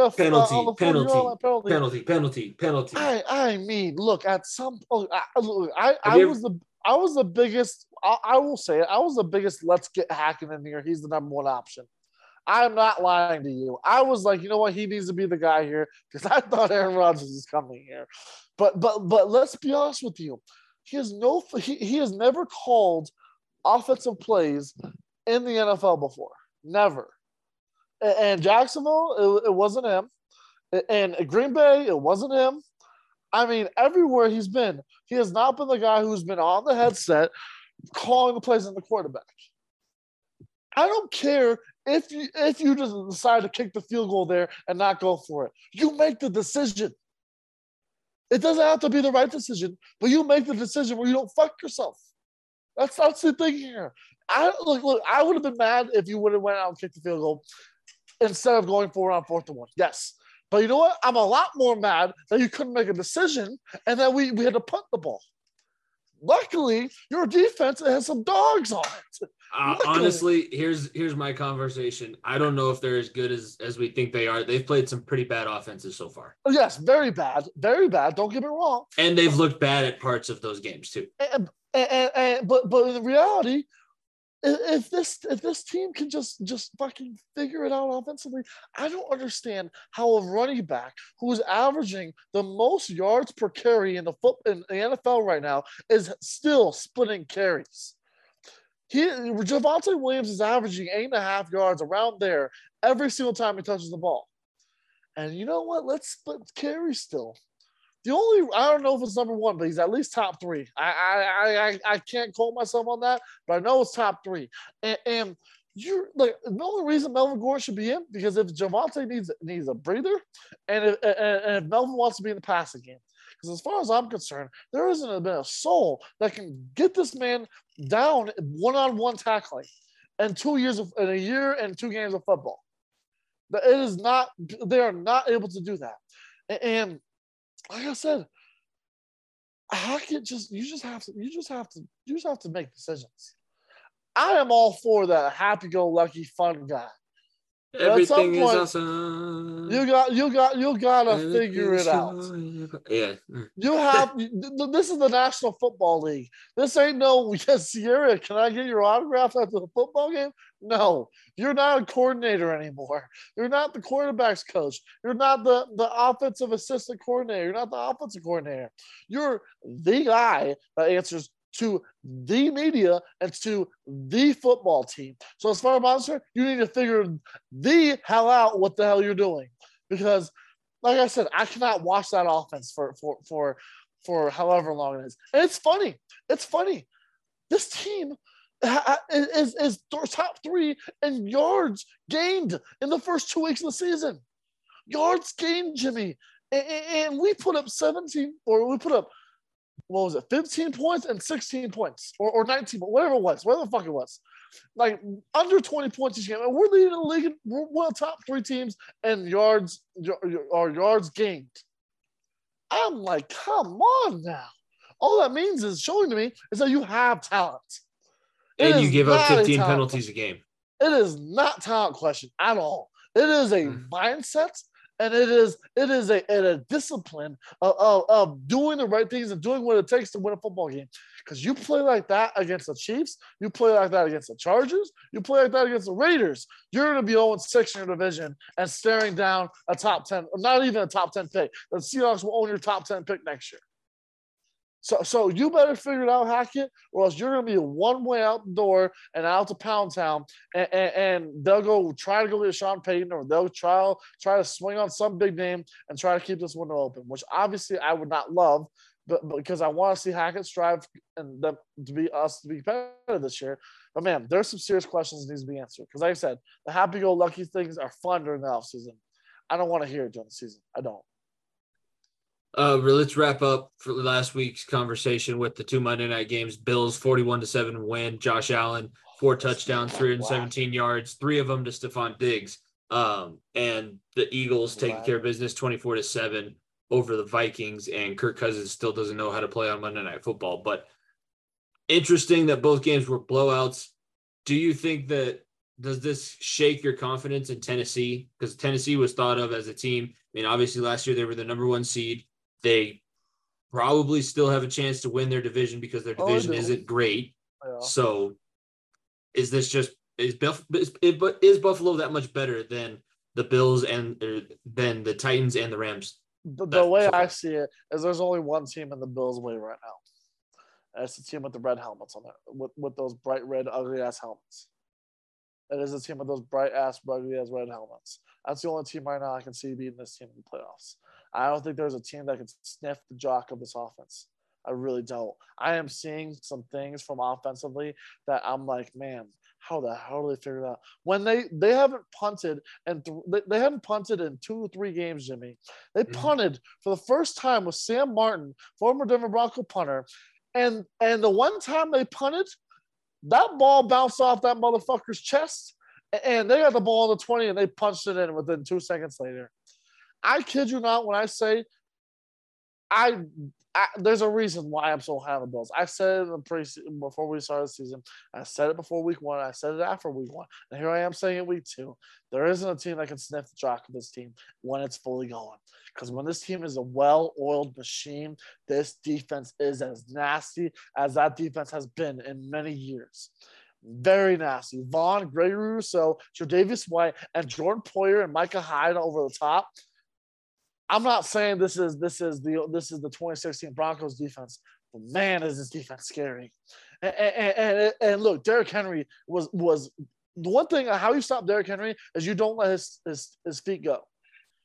penalty. I mean, look, at some point, I was the biggest. I will say it. I was the biggest. Let's get Hacking in here. He's the number one option. I'm not lying to you. I was like, you know what? He needs to be the guy here because I thought Aaron Rodgers is coming here. But let's be honest with you. He has never called offensive plays in the NFL before. Never. And Jacksonville, it wasn't him. And Green Bay, it wasn't him. I mean, everywhere he's been, he has not been the guy who's been on the headset calling the plays in the quarterback. I don't care if you just decide to kick the field goal there and not go for it. You make the decision. It doesn't have to be the right decision, but you make the decision where you don't fuck yourself. That's the thing here. I would have been mad if you would have went out and kicked the field goal instead of going for it on 4th and 1. Yes. But you know what? I'm a lot more mad that you couldn't make a decision and that we had to punt the ball. Luckily, your defense has some dogs on it. Honestly, here's my conversation. I don't know if they're as good as we think they are. They've played some pretty bad offenses so far. Yes, very bad. Very bad. Don't get me wrong. And they've looked bad at parts of those games too. But in reality, if this team can just fucking figure it out offensively, I don't understand how a running back who is averaging the most yards per carry in the NFL right now is still splitting carries. Javonte Williams is averaging 8.5 yards around there every single time he touches the ball. And you know what? Let's split carries still. I don't know if it's number one, but he's at least top three. I can't quote myself on that, but I know it's top three. And you're like, the only reason Melvin Gordon should be in, because if Javonte needs a breather, and if Melvin wants to be in the passing game, because as far as I'm concerned, there hasn't been a soul that can get this man down one-on-one tackling in a year and 2 games of football. They are not able to do that. And like I said, Hackett you just have to make decisions. I am all for that happy-go-lucky fun guy. Everything is awesome. You gotta figure it out. Yeah. This is the National Football League. This ain't no, Sierra, can I get your autograph after the football game? No, you're not a coordinator anymore. You're not the quarterback's coach. You're not the offensive assistant coordinator. You're not the offensive coordinator. You're the guy that answers to the media and to the football team. So as far as I'm concerned, you need to figure the hell out what the hell you're doing. Because, like I said, I cannot watch that offense for however long it is. And it's funny. It's funny. This team is top 3 in yards gained in the first 2 weeks of the season. Yards gained, Jimmy. And we put up 15 points and 16 points or 19, whatever the fuck it was. Like under 20 points each game. And we're leading the league. We're one of the top 3 teams in yards gained. I'm like, come on now. All that means is showing to me is that you have talent. And you give up 15 penalties a game. It is not talent question at all. It is a mindset. And it is a discipline of doing the right things and doing what it takes to win a football game. Because you play like that against the Chiefs, you play like that against the Chargers, you play like that against the Raiders, you're going to be 0-6 in your division and staring down a top 10, not even a top 10 pick. The Seahawks will own your top 10 pick next year. So you better figure it out, Hackett, or else you're going to be one way out the door and out to Pound Town, and they'll try to go get Sean Payton, or they'll try to swing on some big name and try to keep this window open, which obviously I would not love, but because I want to see Hackett strive and them to be competitive this year. But man, there's some serious questions that needs to be answered. Because like I said, the happy-go-lucky things are fun during the offseason. I don't want to hear it during the season. I don't. Let's wrap up for last week's conversation with the 2 Monday night games. Bills 41-7 win. Josh Allen 4 touchdowns, 317 yards, 3 of them to Stephon Diggs. And the Eagles taking care of business 24-7 over the Vikings. And Kirk Cousins still doesn't know how to play on Monday Night Football. But interesting that both games were blowouts. Do you think does this shake your confidence in Tennessee? Because Tennessee was thought of as a team. I mean, obviously last year they were the number 1 seed. They probably still have a chance to win their division because their division isn't great. Yeah. So is Buffalo that much better than the Bills and than the Titans and the Rams? The way I see it is there's only one team in the Bills' way right now. That's the team with the red helmets on it, with those bright red, ugly-ass helmets. It is a team with those bright-ass, ugly-ass red helmets. That's the only team right now I can see beating this team in the playoffs. I don't think there's a team that can sniff the jock of this offense. I really don't. I am seeing some things from offensively that I'm like, man, how the hell do they figure it out? When they haven't punted and they haven't punted in 2 or 3 games, Jimmy. They punted for the first time with Sam Martin, former Denver Bronco punter, and the one time they punted, that ball bounced off that motherfucker's chest, and they got the ball on the 20 and they punched it in within 2 seconds later. I kid you not when I say there's a reason why I'm so high on the Bills. I said it before we started the season. I said it before week 1. I said it after week 1. And here I am saying it week 2. There isn't a team that can sniff the jock of this team when it's fully going. Because when this team is a well-oiled machine, this defense is as nasty as that defense has been in many years. Very nasty. Vaughn, Gregory Rousseau, Tre'Davious White, and Jordan Poyer and Micah Hyde over the top. I'm not saying this is the 2016 Broncos defense, but man, is this defense scary. And look, Derrick Henry was the one thing. How you stop Derrick Henry is you don't let his feet go.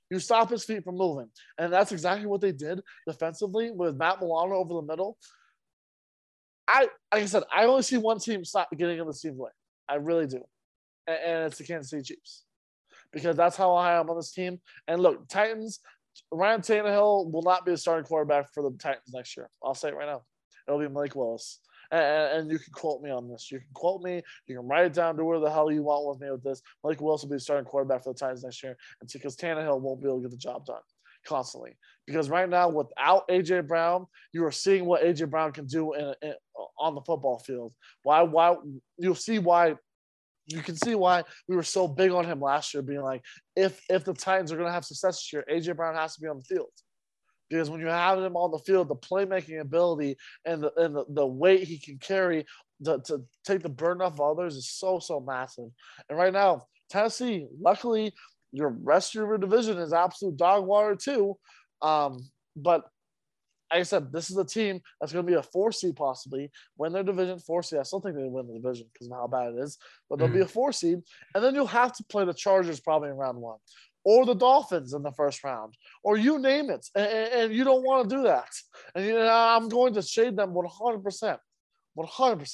You stop his feet from moving. And that's exactly what they did defensively with Matt Milano over the middle. Like I said, I only see one team stop getting in the team's way. I really do. And it's the Kansas City Chiefs. Because that's how high I'm on this team. And look, Titans, Ryan Tannehill will not be a starting quarterback for the Titans next year. I'll say it right now. It'll be Malik Willis. And you can quote me on this. You can quote me. You can write it down to where the hell you want with me with this. Malik Willis will be the starting quarterback for the Titans next year. And because Tannehill won't be able to get the job done constantly. Because right now, without A.J. Brown, you are seeing what A.J. Brown can do on the football field. Why you'll see why. You can see why we were so big on him last year, being like, if the Titans are going to have success this year, A.J. Brown has to be on the field. Because when you have him on the field, the playmaking ability and the weight he can carry to take the burden off of others is so massive. And right now, Tennessee, luckily, your rest of your division is absolute dog water too. But like I said, this is a team that's going to be a 4 seed possibly, win their division, 4 seed. I still think they win the division because of how bad it is, but they'll be a 4 seed. And then you'll have to play the Chargers probably in round 1, or the Dolphins in the first round, or you name it. And you don't want to do that. And I'm going to shade them 100%. 100%.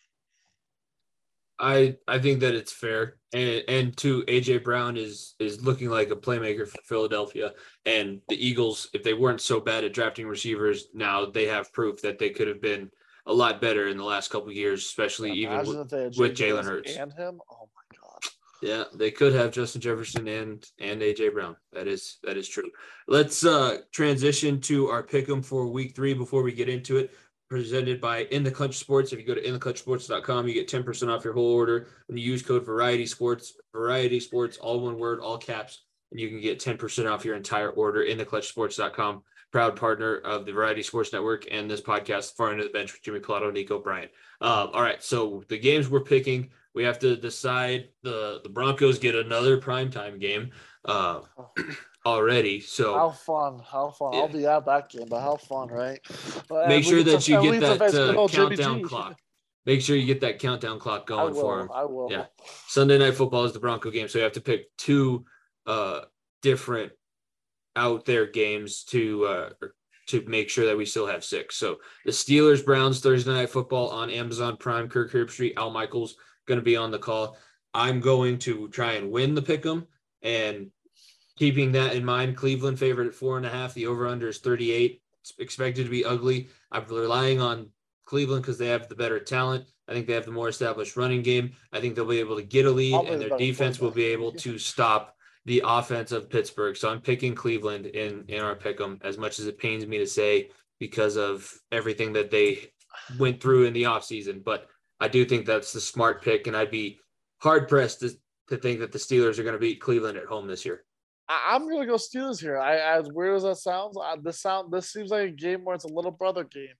I think that it's fair. And to A.J. Brown is looking like a playmaker for Philadelphia. And the Eagles, if they weren't so bad at drafting receivers, now they have proof that they could have been a lot better in the last couple of years, especially even with Jalen Hurts. And him? Oh, my God. Yeah, they could have Justin Jefferson and A.J. Brown. That is true. Let's transition to our pick'em for week 3 before we get into it. Presented by In the Clutch Sports. If you go to intheclutchsports.com, you get 10% off your whole order when you use code Variety Sports, all one word, all caps, and you can get 10% off your entire order. Intheclutchsports.com, proud partner of the Variety Sports Network and this podcast, Far Into the Bench with Jimmy Pilato, Nico Bryant. All right, so the games we're picking, we have to decide. The Broncos get another primetime game already. So how fun. Yeah. I'll be at that game, but how fun, right? Make sure that you get that countdown clock. Make sure you get that countdown clock going for him. I will. Yeah. Sunday Night Football is the Bronco game, so you have to pick 2 different out there games to make sure that we still have 6. So the Steelers Browns Thursday Night Football on Amazon Prime. Kirk Herbstreit, Al Michaels going to be on the call. I'm going to try and win the pick'em, and keeping that in mind, Cleveland favorite at 4.5. The over-under is 38. It's expected to be ugly. I'm relying on Cleveland because they have the better talent. I think they have the more established running game. I think they'll be able to get a lead, and their defense will be able to stop the offense of Pittsburgh. So I'm picking Cleveland in our pick'em, as much as it pains me to say because of everything that they went through in the offseason. But I do think that's the smart pick, and I'd be hard-pressed to think that the Steelers are going to beat Cleveland at home this year. I'm gonna go Steelers here. As weird as that sounds, this seems like a game where it's a little brother game.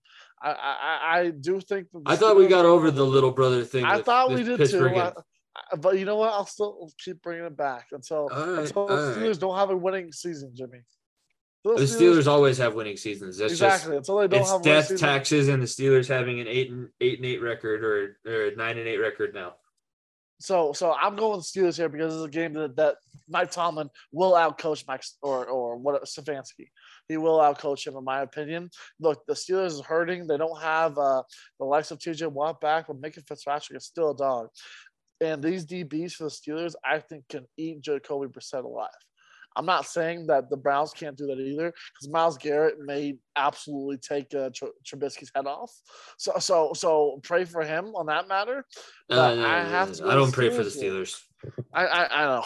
I do think. I thought we got over the little brother thing. I thought we did Pittsburgh too. But you know what? I'll still keep bringing it back until the Steelers don't have a winning season, Jimmy. The Steelers always have winning seasons. That's exactly. Until they don't have death taxes, and the Steelers having an 8-8 record or 9-8 record now. So I'm going with the Steelers here because it's a game that Mike Tomlin will outcoach Mike or Stefanski. He will outcoach him, in my opinion. Look, the Steelers is hurting. They don't have the likes of TJ Watt back, but Minka Fitzpatrick is still a dog. And these DBs for the Steelers, I think, can eat Jacoby Brissett alive. I'm not saying that the Browns can't do that either, because Myles Garrett may absolutely take Trubisky's head off. So pray for him on that matter. But I don't pray for the Steelers. I know.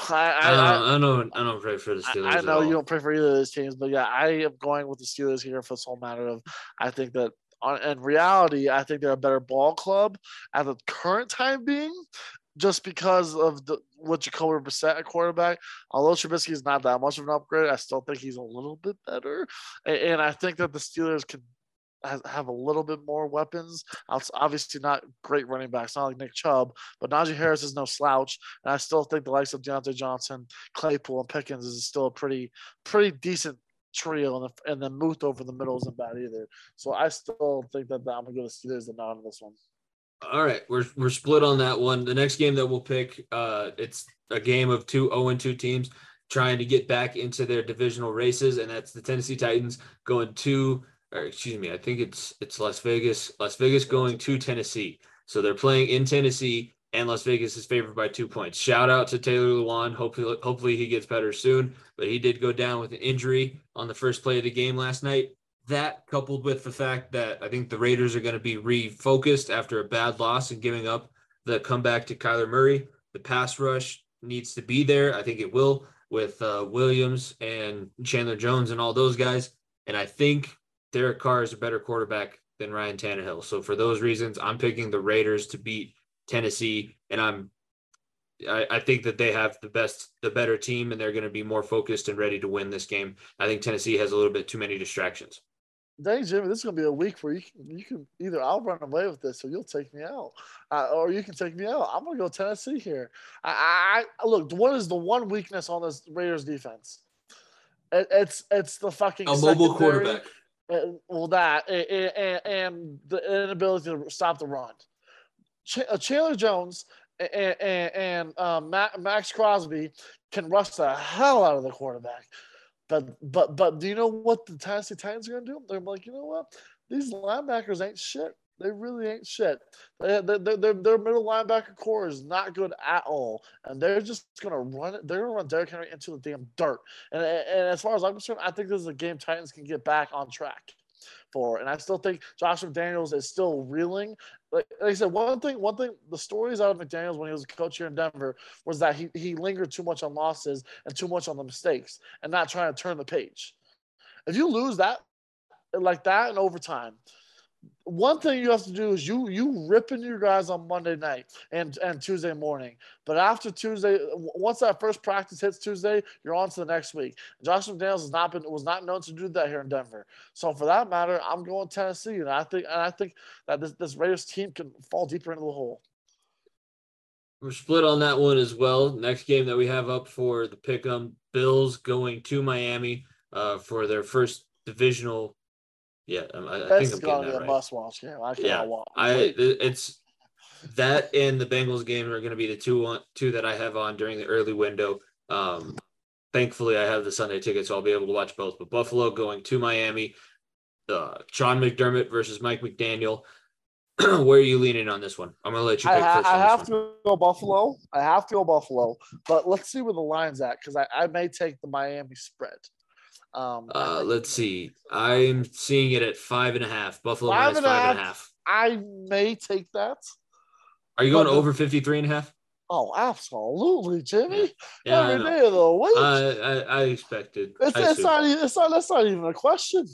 I don't pray for the Steelers. I know you don't pray for either of those teams, but yeah, I am going with the Steelers here for this whole matter of I think that in reality, I think they're a better ball club at the current time being. Just because of what Jacoby Brissett at quarterback, although Trubisky is not that much of an upgrade, I still think he's a little bit better. And I think that the Steelers can have a little bit more weapons. Obviously not great running backs, not like Nick Chubb, but Najee Harris is no slouch. And I still think the likes of Deontay Johnson, Claypool, and Pickens is still a pretty decent trio. And then Muth over the middle isn't bad either. So I still think that I'm going to go to Steelers and not on this one. All right, we're split on that one. The next game that we'll pick, it's a game of 2 0-2 teams. trying to get back into their divisional races, and that's the Tennessee Titans going to, or excuse me, I think it's Las Vegas. Las Vegas going to Tennessee. So they're playing in Tennessee, and Las Vegas is favored by 2 points. Shout out to Taylor Lewan. Hopefully he gets better soon, but he did go down with an injury on the first play of the game last night. That, coupled with the fact that I think the Raiders are going to be refocused after a bad loss and giving up the comeback to Kyler Murray. The pass rush needs to be there. I think it will with Williams and Chandler Jones and all those guys. And I think Derek Carr is a better quarterback than Ryan Tannehill. So for those reasons, I'm picking the Raiders to beat Tennessee. And I think that they have the better team, and they're going to be more focused and ready to win this game. I think Tennessee has a little bit too many distractions. Dang, Jimmy, this is gonna be a week where you can either I'll run away with this or you'll take me out, or you can take me out. I'm gonna go Tennessee here. I look. What is the one weakness on this Raiders defense? It's the fucking a mobile quarterback. Well, that and the inability to stop the run. Chandler Jones and Max Crosby can rush the hell out of the quarterback. But do you know what the Tennessee Titans are going to do? They're like, you know what? These linebackers ain't shit. They really ain't shit. Their middle linebacker core is not good at all, and they're just going to run it. They're going to run Derrick Henry into the damn dirt. And as far as I'm concerned, I think this is a game Titans can get back on track for. And I still think Josh McDaniels is still reeling. Like I said, one thing, the stories out of McDaniels when he was a coach here in Denver was that he lingered too much on losses and too much on the mistakes and not trying to turn the page. If you lose that like that in overtime, one thing you have to do is you ripping your guys on Monday night and Tuesday morning. But after Tuesday, once that first practice hits Tuesday, you're on to the next week. Josh McDaniels was not known to do that here in Denver. So for that matter, I'm going Tennessee, and I think that this Raiders team can fall deeper into the hole. We're split on that one as well. Next game that we have up for the pick'em, Bills going to Miami for their first divisional. Yeah, I think I'm getting that right. Must-watch game. I cannot watch. It's that and the Bengals game are going to be the two that I have on during the early window. Thankfully, I have the Sunday ticket, so I'll be able to watch both. But Buffalo going to Miami, Sean McDermott versus Mike McDaniel. Where are you leaning on this one? I'm going to let you pick first. I have to go Buffalo. But let's see where the line's at, because I may take the Miami spread. Let's see. I'm seeing it at 5.5. Buffalo minus 5.5. I may take that. Are you going over 53.5? Oh, absolutely, Jimmy. Yeah, every day of the week. I expected. That's not even a question.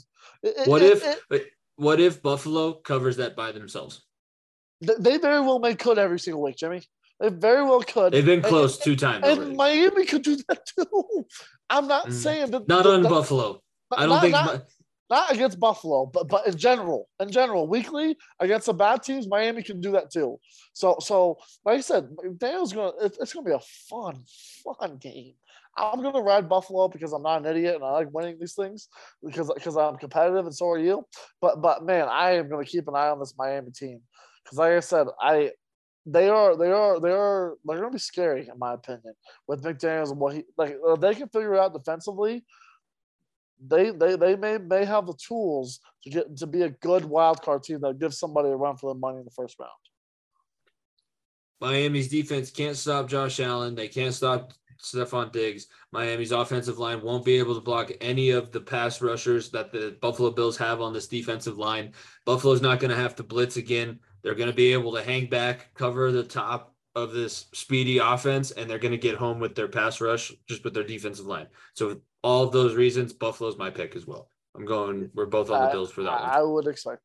What if Buffalo covers that by themselves? They very well could every single week, Jimmy. They very well could. They've been close 2 times already. And Miami could do that too. I'm not saying that. Not on Buffalo. I don't think. Not against Buffalo, but in general, weekly against the bad teams, Miami can do that too. So like I said, Daniel's it's gonna be a fun game. I'm gonna ride Buffalo because I'm not an idiot and I like winning these things because I'm competitive and so are you. But man, I am gonna keep an eye on this Miami team because like I said, they're gonna be scary in my opinion with McDaniels and what they can figure out defensively. They may have the tools to be a good wild card team that gives somebody a run for their money in the first round. Miami's defense can't stop Josh Allen. They can't stop Stephon Diggs. Miami's offensive line won't be able to block any of the pass rushers that the Buffalo Bills have on this defensive line. Buffalo's not going to have to blitz again. They're going to be able to hang back, cover the top of this speedy offense, and they're going to get home with their pass rush just with their defensitive line. So with all of those reasons, Buffalo's my pick as well. We're both on the Bills for that one. I would expect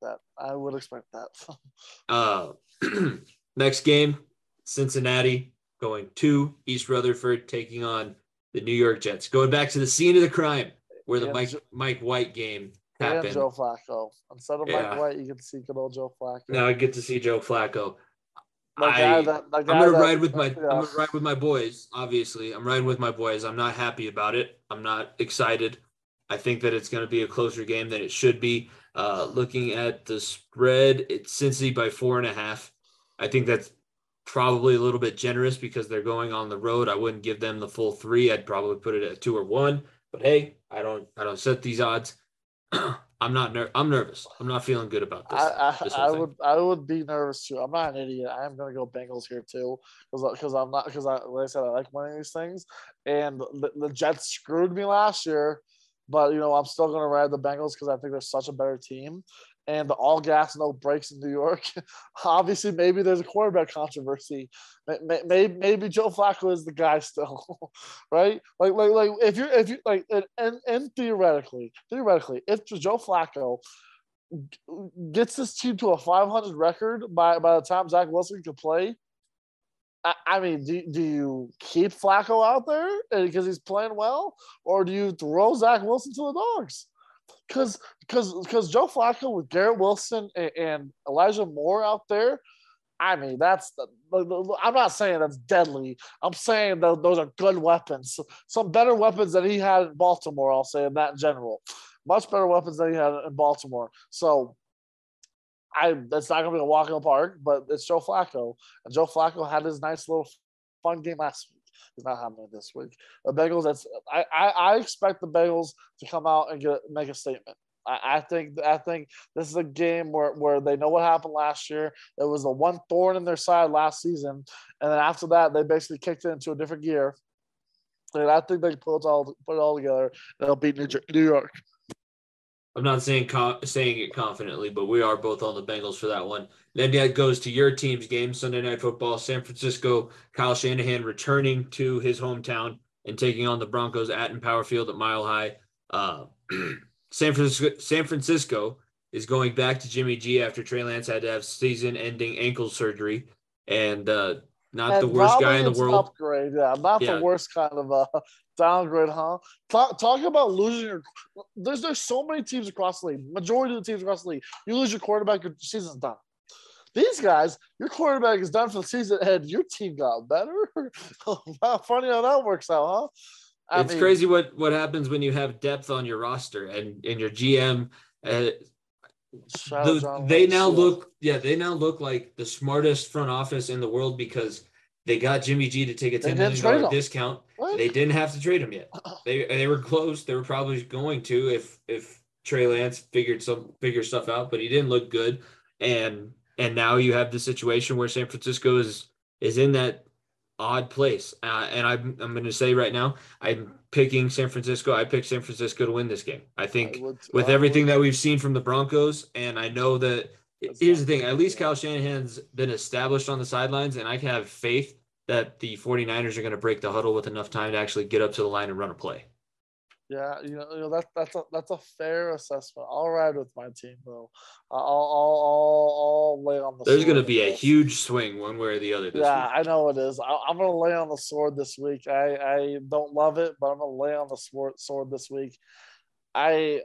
that. Next game, Cincinnati going to East Rutherford, taking on the New York Jets. Going back to the scene of the crime where the Mike White game happened. And Joe Flacco. Instead of Mike White, you get to see good old Joe Flacco. Now I get to see Joe Flacco. I'm gonna ride with my boys. Obviously, I'm riding with my boys. I'm not happy about it. I'm not excited. I think that it's going to be a closer game than it should be. Looking at the spread, it's Cincy by 4.5. I think that's probably a little bit generous because they're going on the road. I wouldn't give them the full 3. I'd probably put it at 2 or 1. But hey, I don't set these odds. I'm nervous. I'm not feeling good about this. I would be nervous too. I'm not an idiot. I am going to go Bengals here too, because like I said, I like winning these things, and the Jets screwed me last year, but I'm still going to ride the Bengals because I think they're such a better team. And the all gas, no brakes in New York. Obviously, maybe there's a quarterback controversy. Maybe Joe Flacco is the guy still, right? Like if you like, and theoretically, if Joe Flacco gets this team to a 500 record by the time Zach Wilson can play, I mean, do you keep Flacco out there because he's playing well, or do you throw Zach Wilson to the dogs? Because Joe Flacco with Garrett Wilson and Elijah Moore out there, I mean, I'm not saying that's deadly. I'm saying those are good weapons. Some better weapons than he had in Baltimore, I'll say, in that in general. Much better weapons than he had in Baltimore. So that's not going to be a walk in the park, but it's Joe Flacco. And Joe Flacco had his nice little fun game last week. It's not happening this week. The Bengals. I expect the Bengals to come out and make a statement. I think this is a game where they know what happened last year. It was the one thorn in their side last season, and then after that, they basically kicked it into a different gear. And I think they put it all together, and they'll beat New York. I'm not saying it confidently, but we are both on the Bengals for that one. Then that goes to your team's game, Sunday Night Football. San Francisco, Kyle Shanahan returning to his hometown and taking on the Broncos at Empower Field at Mile High. San Francisco is going back to Jimmy G after Trey Lance had to have season-ending ankle surgery, and not the worst guy in the world. Upgrade, not the worst kind of downgrade, huh? Talk about losing your. There's so many teams across the league. Majority of the teams across the league, you lose your quarterback, your season's done. These guys, your quarterback is done for the season, and your team got better. Funny how that works out, huh? It's crazy what happens when you have depth on your roster and your GM. They now look like the smartest front office in the world because they got Jimmy G to take a $10 million discount. What? They didn't have to trade him yet. They were close. They were probably going to if Trey Lance figured stuff out, but he didn't look good. And now you have the situation where San Francisco is in that odd place. And I'm going to say right now, I'm picking San Francisco. I picked San Francisco to win this game. I think with everything that we've seen from the Broncos, and I know that here's the thing, at least Kyle Shanahan's been established on the sidelines, and I have faith that the 49ers are going to break the huddle with enough time to actually get up to the line and run a play. Yeah, that's a fair assessment. I'll ride with my team though. I'll lay on the. There's going to be a huge swing one way or the other. This week. I know it is. I'm going to lay on the sword this week. I don't love it, but I'm going to lay on the sword this week. I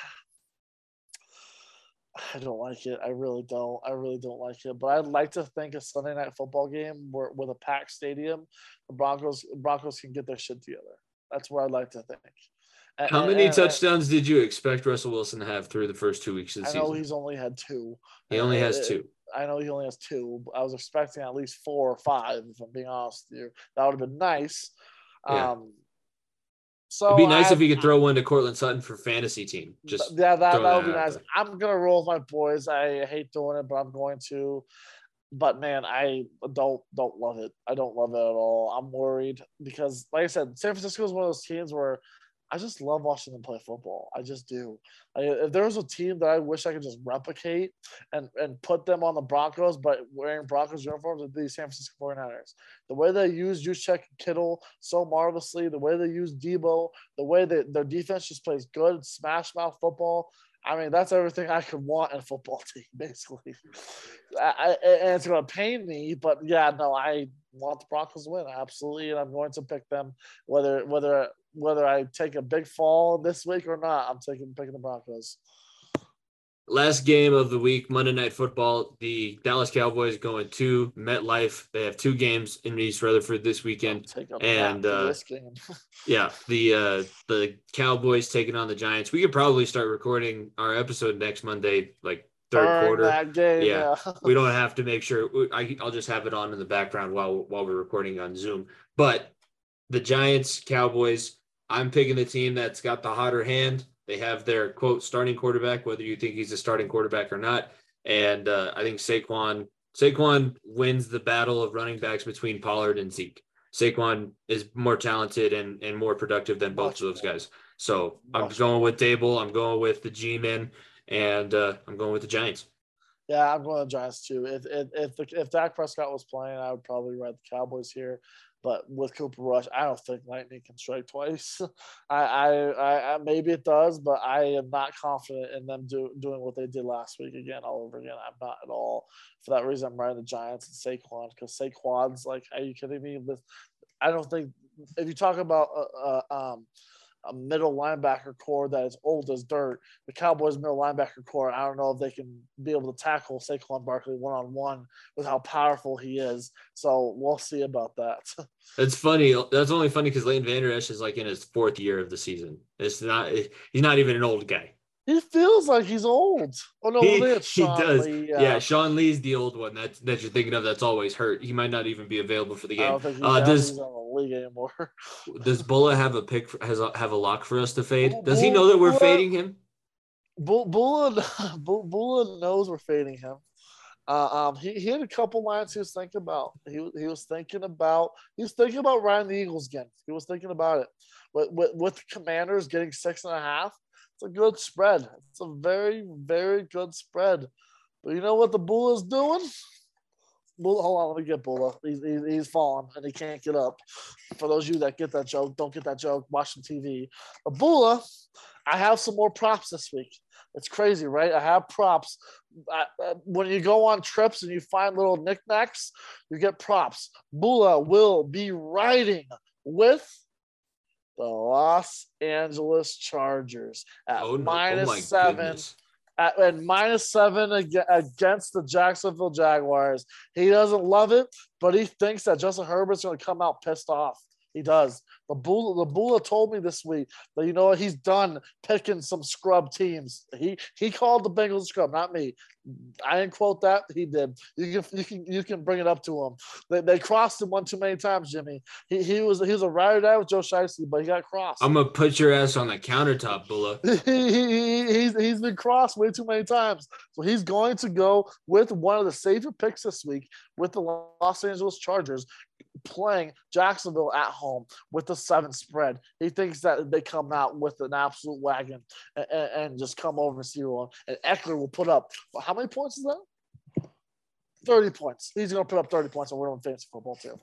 don't like it. I really don't like it. But I'd like to think a Sunday Night Football game with a packed stadium, the Broncos can get their shit together. That's where I'd like to think. How many touchdowns did you expect Russell Wilson to have through the first 2 weeks of the season? I know he's only had 2. He only has 2. I know he only has 2. I was expecting at least 4 or 5, if I'm being honest with you. That would have been nice. Yeah. So it'd be nice if he could throw one to Cortland Sutton for fantasy team. That would be nice. I'm gonna roll with my boys. I hate doing it, but I'm going to. But man, I don't love it. I don't love it at all. I'm worried because, like I said, San Francisco is one of those teams where I just love watching them play football. I just do. If there was a team that I wish I could just replicate and put them on the Broncos, but wearing Broncos uniforms, it'd be the San Francisco 49ers. The way they use Juszczyk and Kittle so marvelously, the way they use Debo, the way that their defense just plays good, smash mouth football. I mean, that's everything I could want in a football team, basically. And it's going to pain me, but yeah, no, I want the Broncos to win, absolutely, and I'm going to pick them. Whether I take a big fall this week or not, I'm picking the Broncos. Last game of the week, Monday Night Football. The Dallas Cowboys going to MetLife. They have 2 games in East Rutherford this weekend, and this game. Yeah, the Cowboys taking on the Giants. We could probably start recording our episode next Monday, like third quarter. That game, yeah. We don't have to make sure. I'll just have it on in the background while we're recording on Zoom. But the Giants, Cowboys, I'm picking the team that's got the hotter hand. They have their, quote, starting quarterback, whether you think he's a starting quarterback or not. And I think Saquon wins the battle of running backs between Pollard and Zeke. Saquon is more talented and more productive than both of those guys. So I'm going with Dable. I'm going with the G-Men, and I'm going with the Giants. Yeah, I'm going with the Giants too. If Dak Prescott was playing, I would probably ride the Cowboys here. But with Cooper Rush, I don't think lightning can strike twice. I maybe it does, but I am not confident in them doing what they did last week all over again. I'm not at all. For that reason, I'm riding the Giants and Saquon, because Saquon's like, are you kidding me? I don't think, if you talk about a middle linebacker core that is old as dirt, the Cowboys middle linebacker core, I don't know if they can be able to tackle Saquon Barkley one-on-one with how powerful he is. So we'll see about that. That's funny. That's only funny because Leighton Vander Esch is like in his 4th year of the season. He's not even an old guy. He feels like he's old. Oh no, he does. Lee, yeah, Sean Lee's the old one that you're thinking of. That's always hurt. He might not even be available for the game. I don't think he's on the league anymore. Does Bulla have a pick? Have a lock for us to fade? Does he know that we're fading him? Bulla knows we're fading him. He had a couple lines he was thinking about. He was thinking about riding the Eagles again. He was thinking about it. With the Commanders getting 6.5. It's a good spread. It's a very, very good spread. But you know what the Bulla's doing? Hold on, let me get Bulla. He's fallen and he can't get up. For those of you that get that joke, don't get that joke, watch some TV. But Bulla, I have some more props this week. It's crazy, right? I have props. When you go on trips and you find little knickknacks, you get props. Bulla will be riding with the Los Angeles Chargers at -7. At -7 against the Jacksonville Jaguars. He doesn't love it, but he thinks that Justin Herbert's going to come out pissed off. He does. The Bulla told me this week that, you know what, he's done picking some scrub teams. He called the Bengals scrub, not me. I didn't quote that. He did. You can bring it up to him. They crossed him one too many times, Jimmy. He was a ride or die with Joe Shiesty, but he got crossed. I'm gonna put your ass on the countertop, Bulla. He's been crossed way too many times. So he's going to go with one of the safer picks this week with the Los Angeles Chargers playing Jacksonville at home with the 7 spread. He thinks that they come out with an absolute wagon and just come over and see one. And Eckler will put up, how many points is that? 30 points. He's going to put up 30 points, and we're on fantasy football too.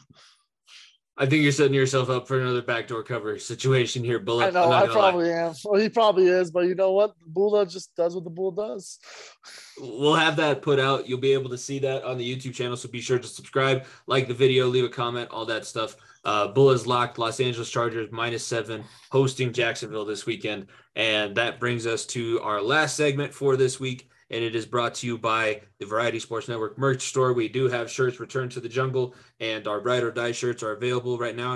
I think you're setting yourself up for another backdoor cover situation here, Bulla. I know, I probably am. Well, he probably is, but you know what? Bulla just does what the Bull does. We'll have that put out. You'll be able to see that on the YouTube channel, so be sure to subscribe, like the video, leave a comment, all that stuff. Bulla's locked. Los Angeles Chargers -7 hosting Jacksonville this weekend. And that brings us to our last segment for this week. And it is brought to you by the Variety Sports Network merch store. We do have shirts, Return to the Jungle, and our Ride or Die shirts are available right now.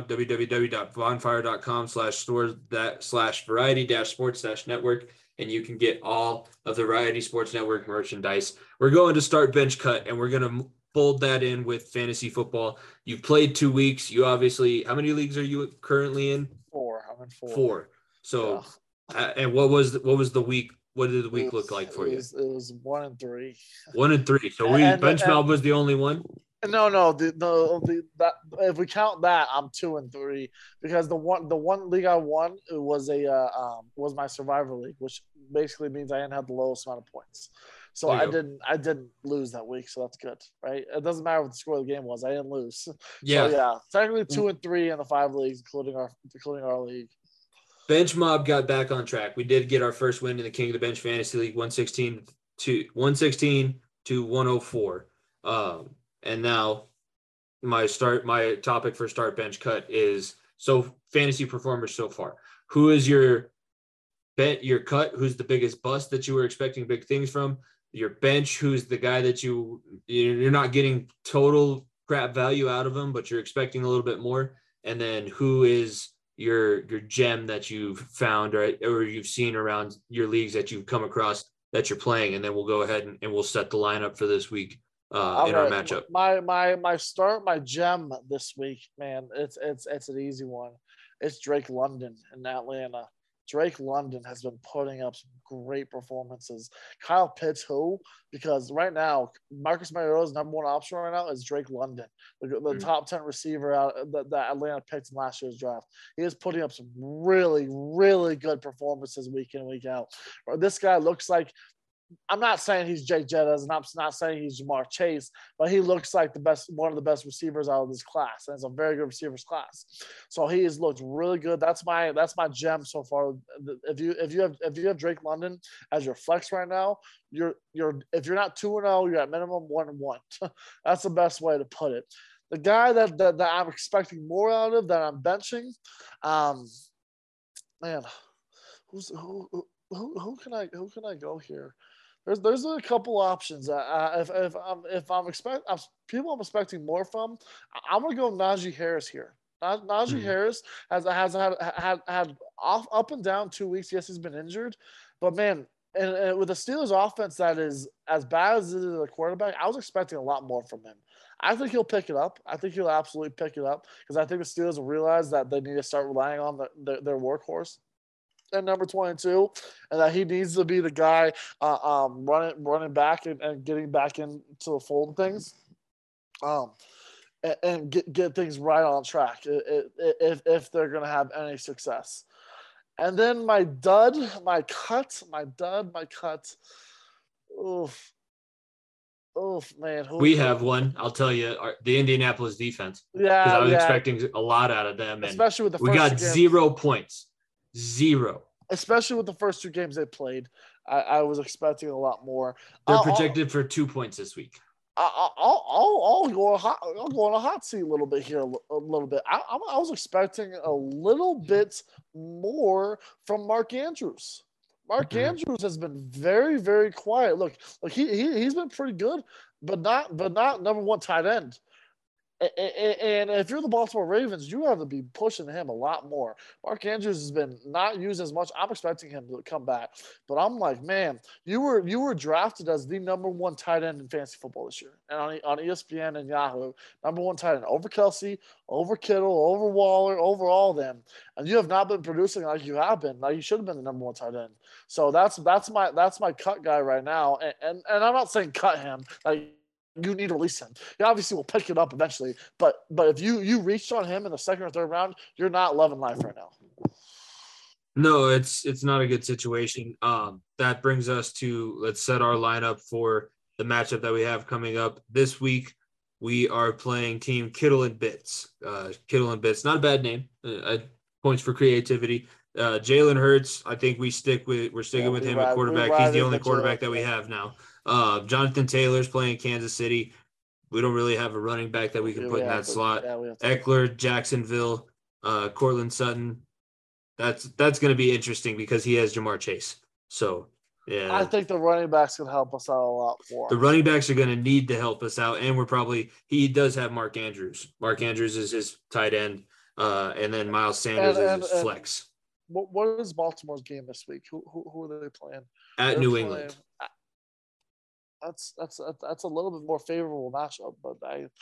www.bonfire.com/store/variety-sports-network. And you can get all of the Variety Sports Network merchandise. We're going to start bench cut, and we're going to fold that in with fantasy football. You've played 2 weeks. You obviously, how many leagues are you currently in? 4. I'm in 4. 4. So, yeah. And what was the week? What did the week look like for you? It was 1 and 3. 1 and 3. So Benchmouth was the only one? No. That if we count that, I'm 2 and 3 because the one league I won was was my survivor league, which basically means I didn't have the lowest amount of points. So I didn't lose that week, so that's good, right? It doesn't matter what the score of the game was. I didn't lose. Yeah. So yeah, technically 2 and 3 in the 5 leagues, including our league. Bench Mob got back on track. We did get our first win in the King of the Bench Fantasy League, 116 to 104. And now my topic for start bench cut is fantasy performers so far. Who is your cut? Who's the biggest bust that you were expecting big things from? Your bench, who's the guy that you're not getting total crap value out of him, but you're expecting a little bit more. And then who is your gem that you've found or you've seen around your leagues that you've come across that you're playing, and then we'll go ahead and we'll set the lineup for this week in our matchup. My gem this week, man, it's an easy one. It's Drake London in Atlanta. Drake London has been putting up some great performances. Kyle Pitts, because right now, Marcus Mariota's number one option right now is Drake London, the top 10 receiver out that Atlanta picked in last year's draft. He is putting up some really, really good performances week in, week out. This guy looks like, I'm not saying he's Jake Jettas, and I'm not saying he's Jamar Chase, but he looks like one of the best receivers out of this class, and it's a very good receivers class. So he has looked really good. That's my gem so far. If you have Drake London as your flex right now, if you're not 2-0, you're at minimum 1-1. That's the best way to put it. The guy that I'm expecting more out of, that I'm benching, man, who can I go here? There's a couple options. If I'm expecting more from, I'm gonna go Najee Harris here. Najee Harris has had up and down 2 weeks. Yes, he's been injured, but man, and with the Steelers offense that is as bad as it is at the quarterback, I was expecting a lot more from him. I think he'll pick it up. I think he'll absolutely pick it up, because I think the Steelers will realize that they need to start relying on their workhorse at number 22, and that he needs to be the guy running back and getting back into the fold of things, and get things right on track if they're going to have any success. And then my cut. Oof, man. We have one. I'll tell you, the Indianapolis defense. Yeah, because I was expecting a lot out of them, and especially with the first we got 0 points. 0. Especially with the first 2 games they played, I was expecting a lot more. They're projected for 2 points this week. I'll go on a hot seat a little bit here. A little bit. I was expecting a little bit more from Mark Andrews. Mark Andrews has been very, very quiet. Look, he's been pretty good, but not number one tight end. And if you're the Baltimore Ravens, you have to be pushing him a lot more. Mark Andrews has been not used as much. I'm expecting him to come back, but I'm like, man, you were drafted as the number one tight end in fantasy football this year, and on ESPN and Yahoo, number one tight end over Kelsey, over Kittle, over Waller, over all of them, and you have not been producing like you have been. Like you should have been the number one tight end. So that's my cut guy right now, and I'm not saying cut him like. You need to release him. He obviously will pick it up eventually, but if you reached on him in the second or third round, you're not loving life right now. No, it's not a good situation. That brings us to, let's set our lineup for the matchup that we have coming up this week. We are playing Team Kittle and Bits. Kittle and Bits, not a bad name. Points for creativity. Jalen Hurts, I think we're sticking with him at quarterback. He's the only quarterback that we have now. Jonathan Taylor's playing Kansas City. We don't really have a running back that we can put in that slot. Eckler, Jacksonville, Cortland Sutton. That's going to be interesting because he has Jamar Chase. So, yeah. I think the running backs can help us out a lot more. The running backs are going to need to help us out, and he does have Mark Andrews. Mark Andrews is his tight end, and then Miles Sanders is his flex. What is Baltimore's game this week? Who are they playing? At New England. That's a little bit more favorable matchup, but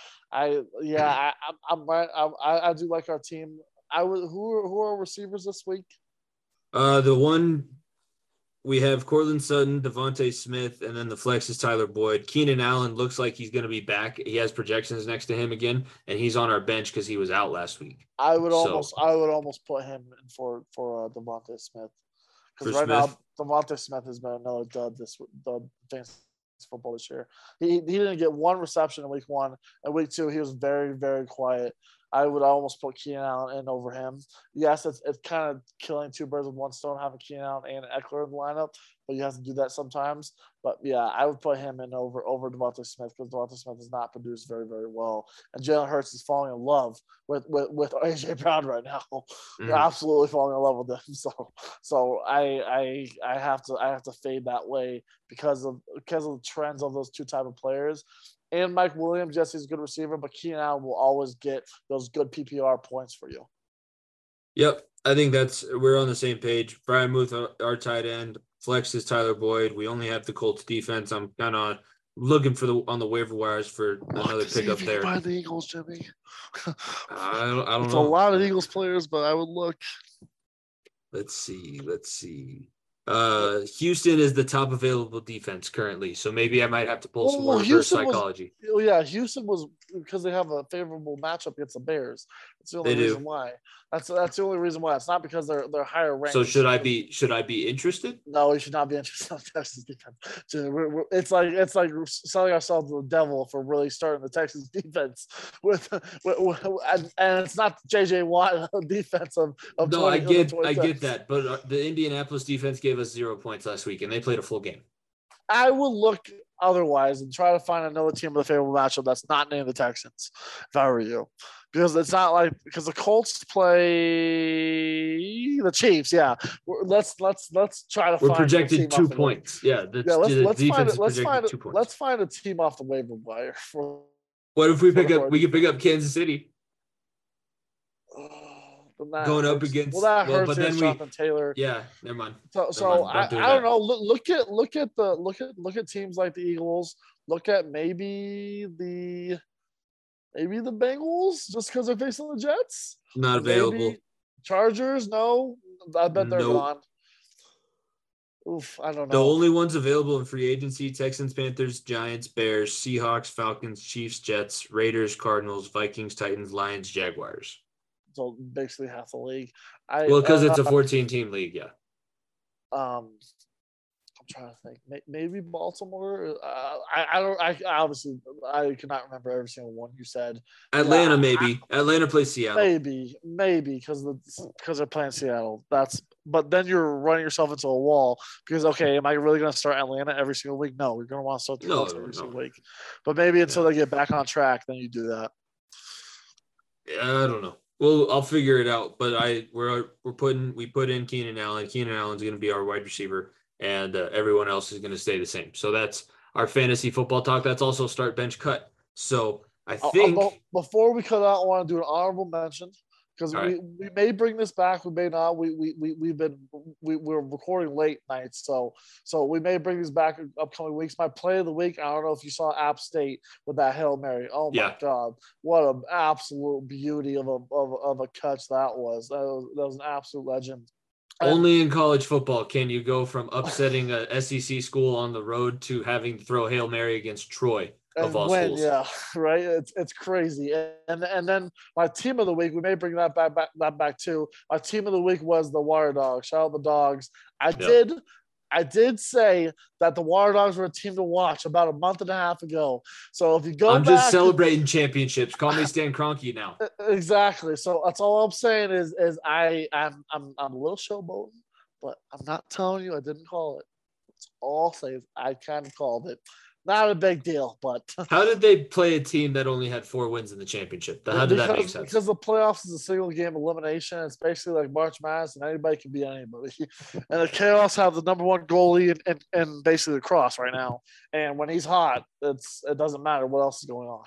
I'm right. I do like our team. Who are receivers this week? The one we have Cortland Sutton, Devontae Smith, and then the flex is Tyler Boyd. Keenan Allen looks like he's going to be back. He has projections next to him again, and he's on our bench because he was out last week. I would almost put him in for Devontae Smith, because right now Devontae Smith has been another dud fantasy football this year. He didn't get one reception in week 1. And week 2, he was very, very quiet. I would almost put Keenan Allen in over him. Yes, it's kind of killing 2 birds with one stone, having Keenan Allen and Eckler in the lineup, but you have to do that sometimes. But yeah, I would put him in over Devontae Smith, because Devontae Smith has not produced very, very well. And Jalen Hurts is falling in love with AJ Brown right now. They're absolutely falling in love with him. So I have to fade that way because of the trends of those 2 type of players. And Mike Williams, yes, he's a good receiver, but Keenan Allen will always get those good PPR points for you. Yep, I think we're on the same page. Brian Muth, our tight end, Flex is Tyler Boyd. We only have the Colts defense. I'm kind of looking for on the waiver wires for another pickup there. Buy the Eagles, Jimmy. I don't know. It's a lot of Eagles players, but I would look. Let's see. Houston is the top available defense currently, so maybe I might have to pull some more reverse psychology. Houston was because they have a favorable matchup against the Bears. That's the only reason why. That's the only reason why. It's not because they're higher ranked. So should I be interested? No, we should not be interested in Texas defense. It's like selling ourselves to the devil for really starting the Texas defense with and it's not JJ Watt defense of no, I get that, but the Indianapolis defense gave us 0 points last week, and they played a full game. I will look otherwise and try to find another team with a favorable matchup that's not named the Texans, if I were you. Because it's not like because the Colts play the Chiefs. Yeah, let's try to. We're projected 2 points. Yeah, let's find a team off the waiver wire. What if we can pick up Kansas City? Going up against that hurts Jonathan Taylor. Yeah, never mind. So I don't know. Look at teams like the Eagles. Look at maybe the Bengals just because they're facing the Jets. Not available. Chargers, no. I bet they're gone. Oof, I don't know. The only ones available in free agency: Texans, Panthers, Giants, Bears, Seahawks, Falcons, Chiefs, Jets, Raiders, Cardinals, Vikings, Titans, Lions, Jaguars. So basically half the league. Because it's a 14-team league, yeah. I'm trying to think. Maybe Baltimore. I obviously cannot remember every single one you said. Atlanta, maybe. Atlanta plays Seattle. Maybe because they're playing Seattle. But then you're running yourself into a wall because am I really going to start Atlanta every single week? No, you're going to want to start the Colts every single week. But maybe until they get back on track, then you do that. Yeah, I don't know. Well, I'll figure it out. But we put in Keenan Allen. Keenan Allen's going to be our wide receiver, and everyone else is going to stay the same. So that's our fantasy football talk. That's also start bench cut. So I think before we cut out, I want to do an honorable mention because we may bring this back. We may not. We're recording late nights, so we may bring these back in upcoming weeks. My play of the week. I don't know if you saw App State with that Hail Mary. Oh my God, what an absolute beauty of a catch that was. That was an absolute legend. Only in college football can you go from upsetting a SEC school on the road to having to throw Hail Mary against Troy. Of all schools. Yeah, right. It's crazy. And then my team of the week, we may bring that back too. My team of the week was the Water Dogs. Shout out the Dogs. I did say that the Water Dogs were a team to watch about a month and a half ago. So if you go I'm just celebrating championships. Call me Stan Kroenke now. Exactly. So that's all I'm saying is I'm a little showboating, but I'm not telling you I didn't call it. That's all I'll say is I kind of called it. Not a big deal, but how did they play a team that only had 4 wins in the championship? How did that make sense? Because the playoffs is a single game elimination. It's basically like March Madness, and anybody can beat anybody. And the Chaos have the number 1 goalie and basically the Cross right now. And when he's hot, it doesn't matter what else is going on.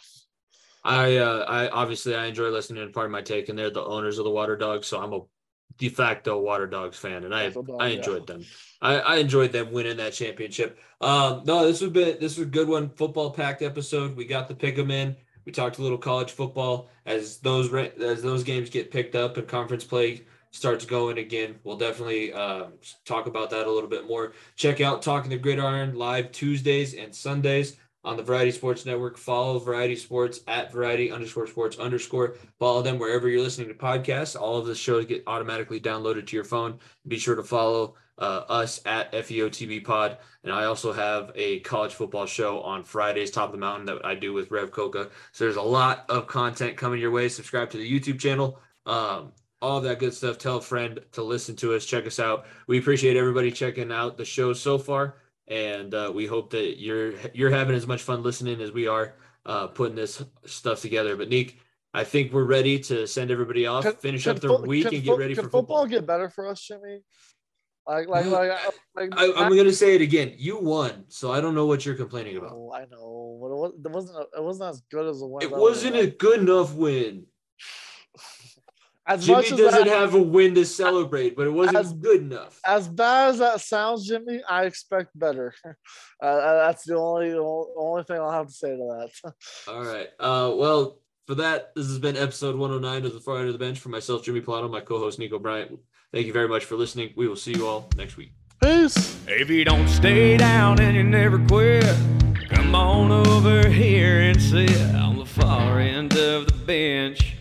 I obviously I enjoy listening to part of my take, and they're the owners of the Water Dogs, so I'm a de facto Water Dogs fan, and I enjoyed them. I enjoyed them winning that championship. No, this was a good one. Football packed episode. We got the pick 'em in. We talked a little college football as those games get picked up and conference play starts going again. We'll definitely talk about that a little bit more. Check out Talking the Gridiron live Tuesdays and Sundays on the Variety Sports Network. Follow Variety Sports at Variety_Sports_. Follow them wherever you're listening to podcasts. All of the shows get automatically downloaded to your phone. Be sure to follow us at FEOTB Pod. And I also have a college football show on Fridays, Top of the Mountain, that I do with Rev Coca. So there's a lot of content coming your way. Subscribe to the YouTube channel. All of that good stuff. Tell a friend to listen to us. Check us out. We appreciate everybody checking out the show so far. And we hope that you're having as much fun listening as we are putting this stuff together. But Nick, I think we're ready to send everybody off, finish up the week, and get ready for football. Can football get better for us, Jimmy? I'm going to say it again. You won, so I don't know what you're complaining about. Oh, I know, but it wasn't as good as the win. It wasn't a good enough win. Jimmy doesn't have a win to celebrate, but it wasn't good enough. As bad as that sounds, Jimmy, I expect better. That's the only thing I'll have to say to that. All right. Well, for that, this has been episode 109 of the Far End of the Bench. For myself, Jimmy Pilato, my co-host Nico Bryant. Thank you very much for listening. We will see you all next week. Peace. If you don't stay down and you never quit, come on over here and sit on the far end of the bench.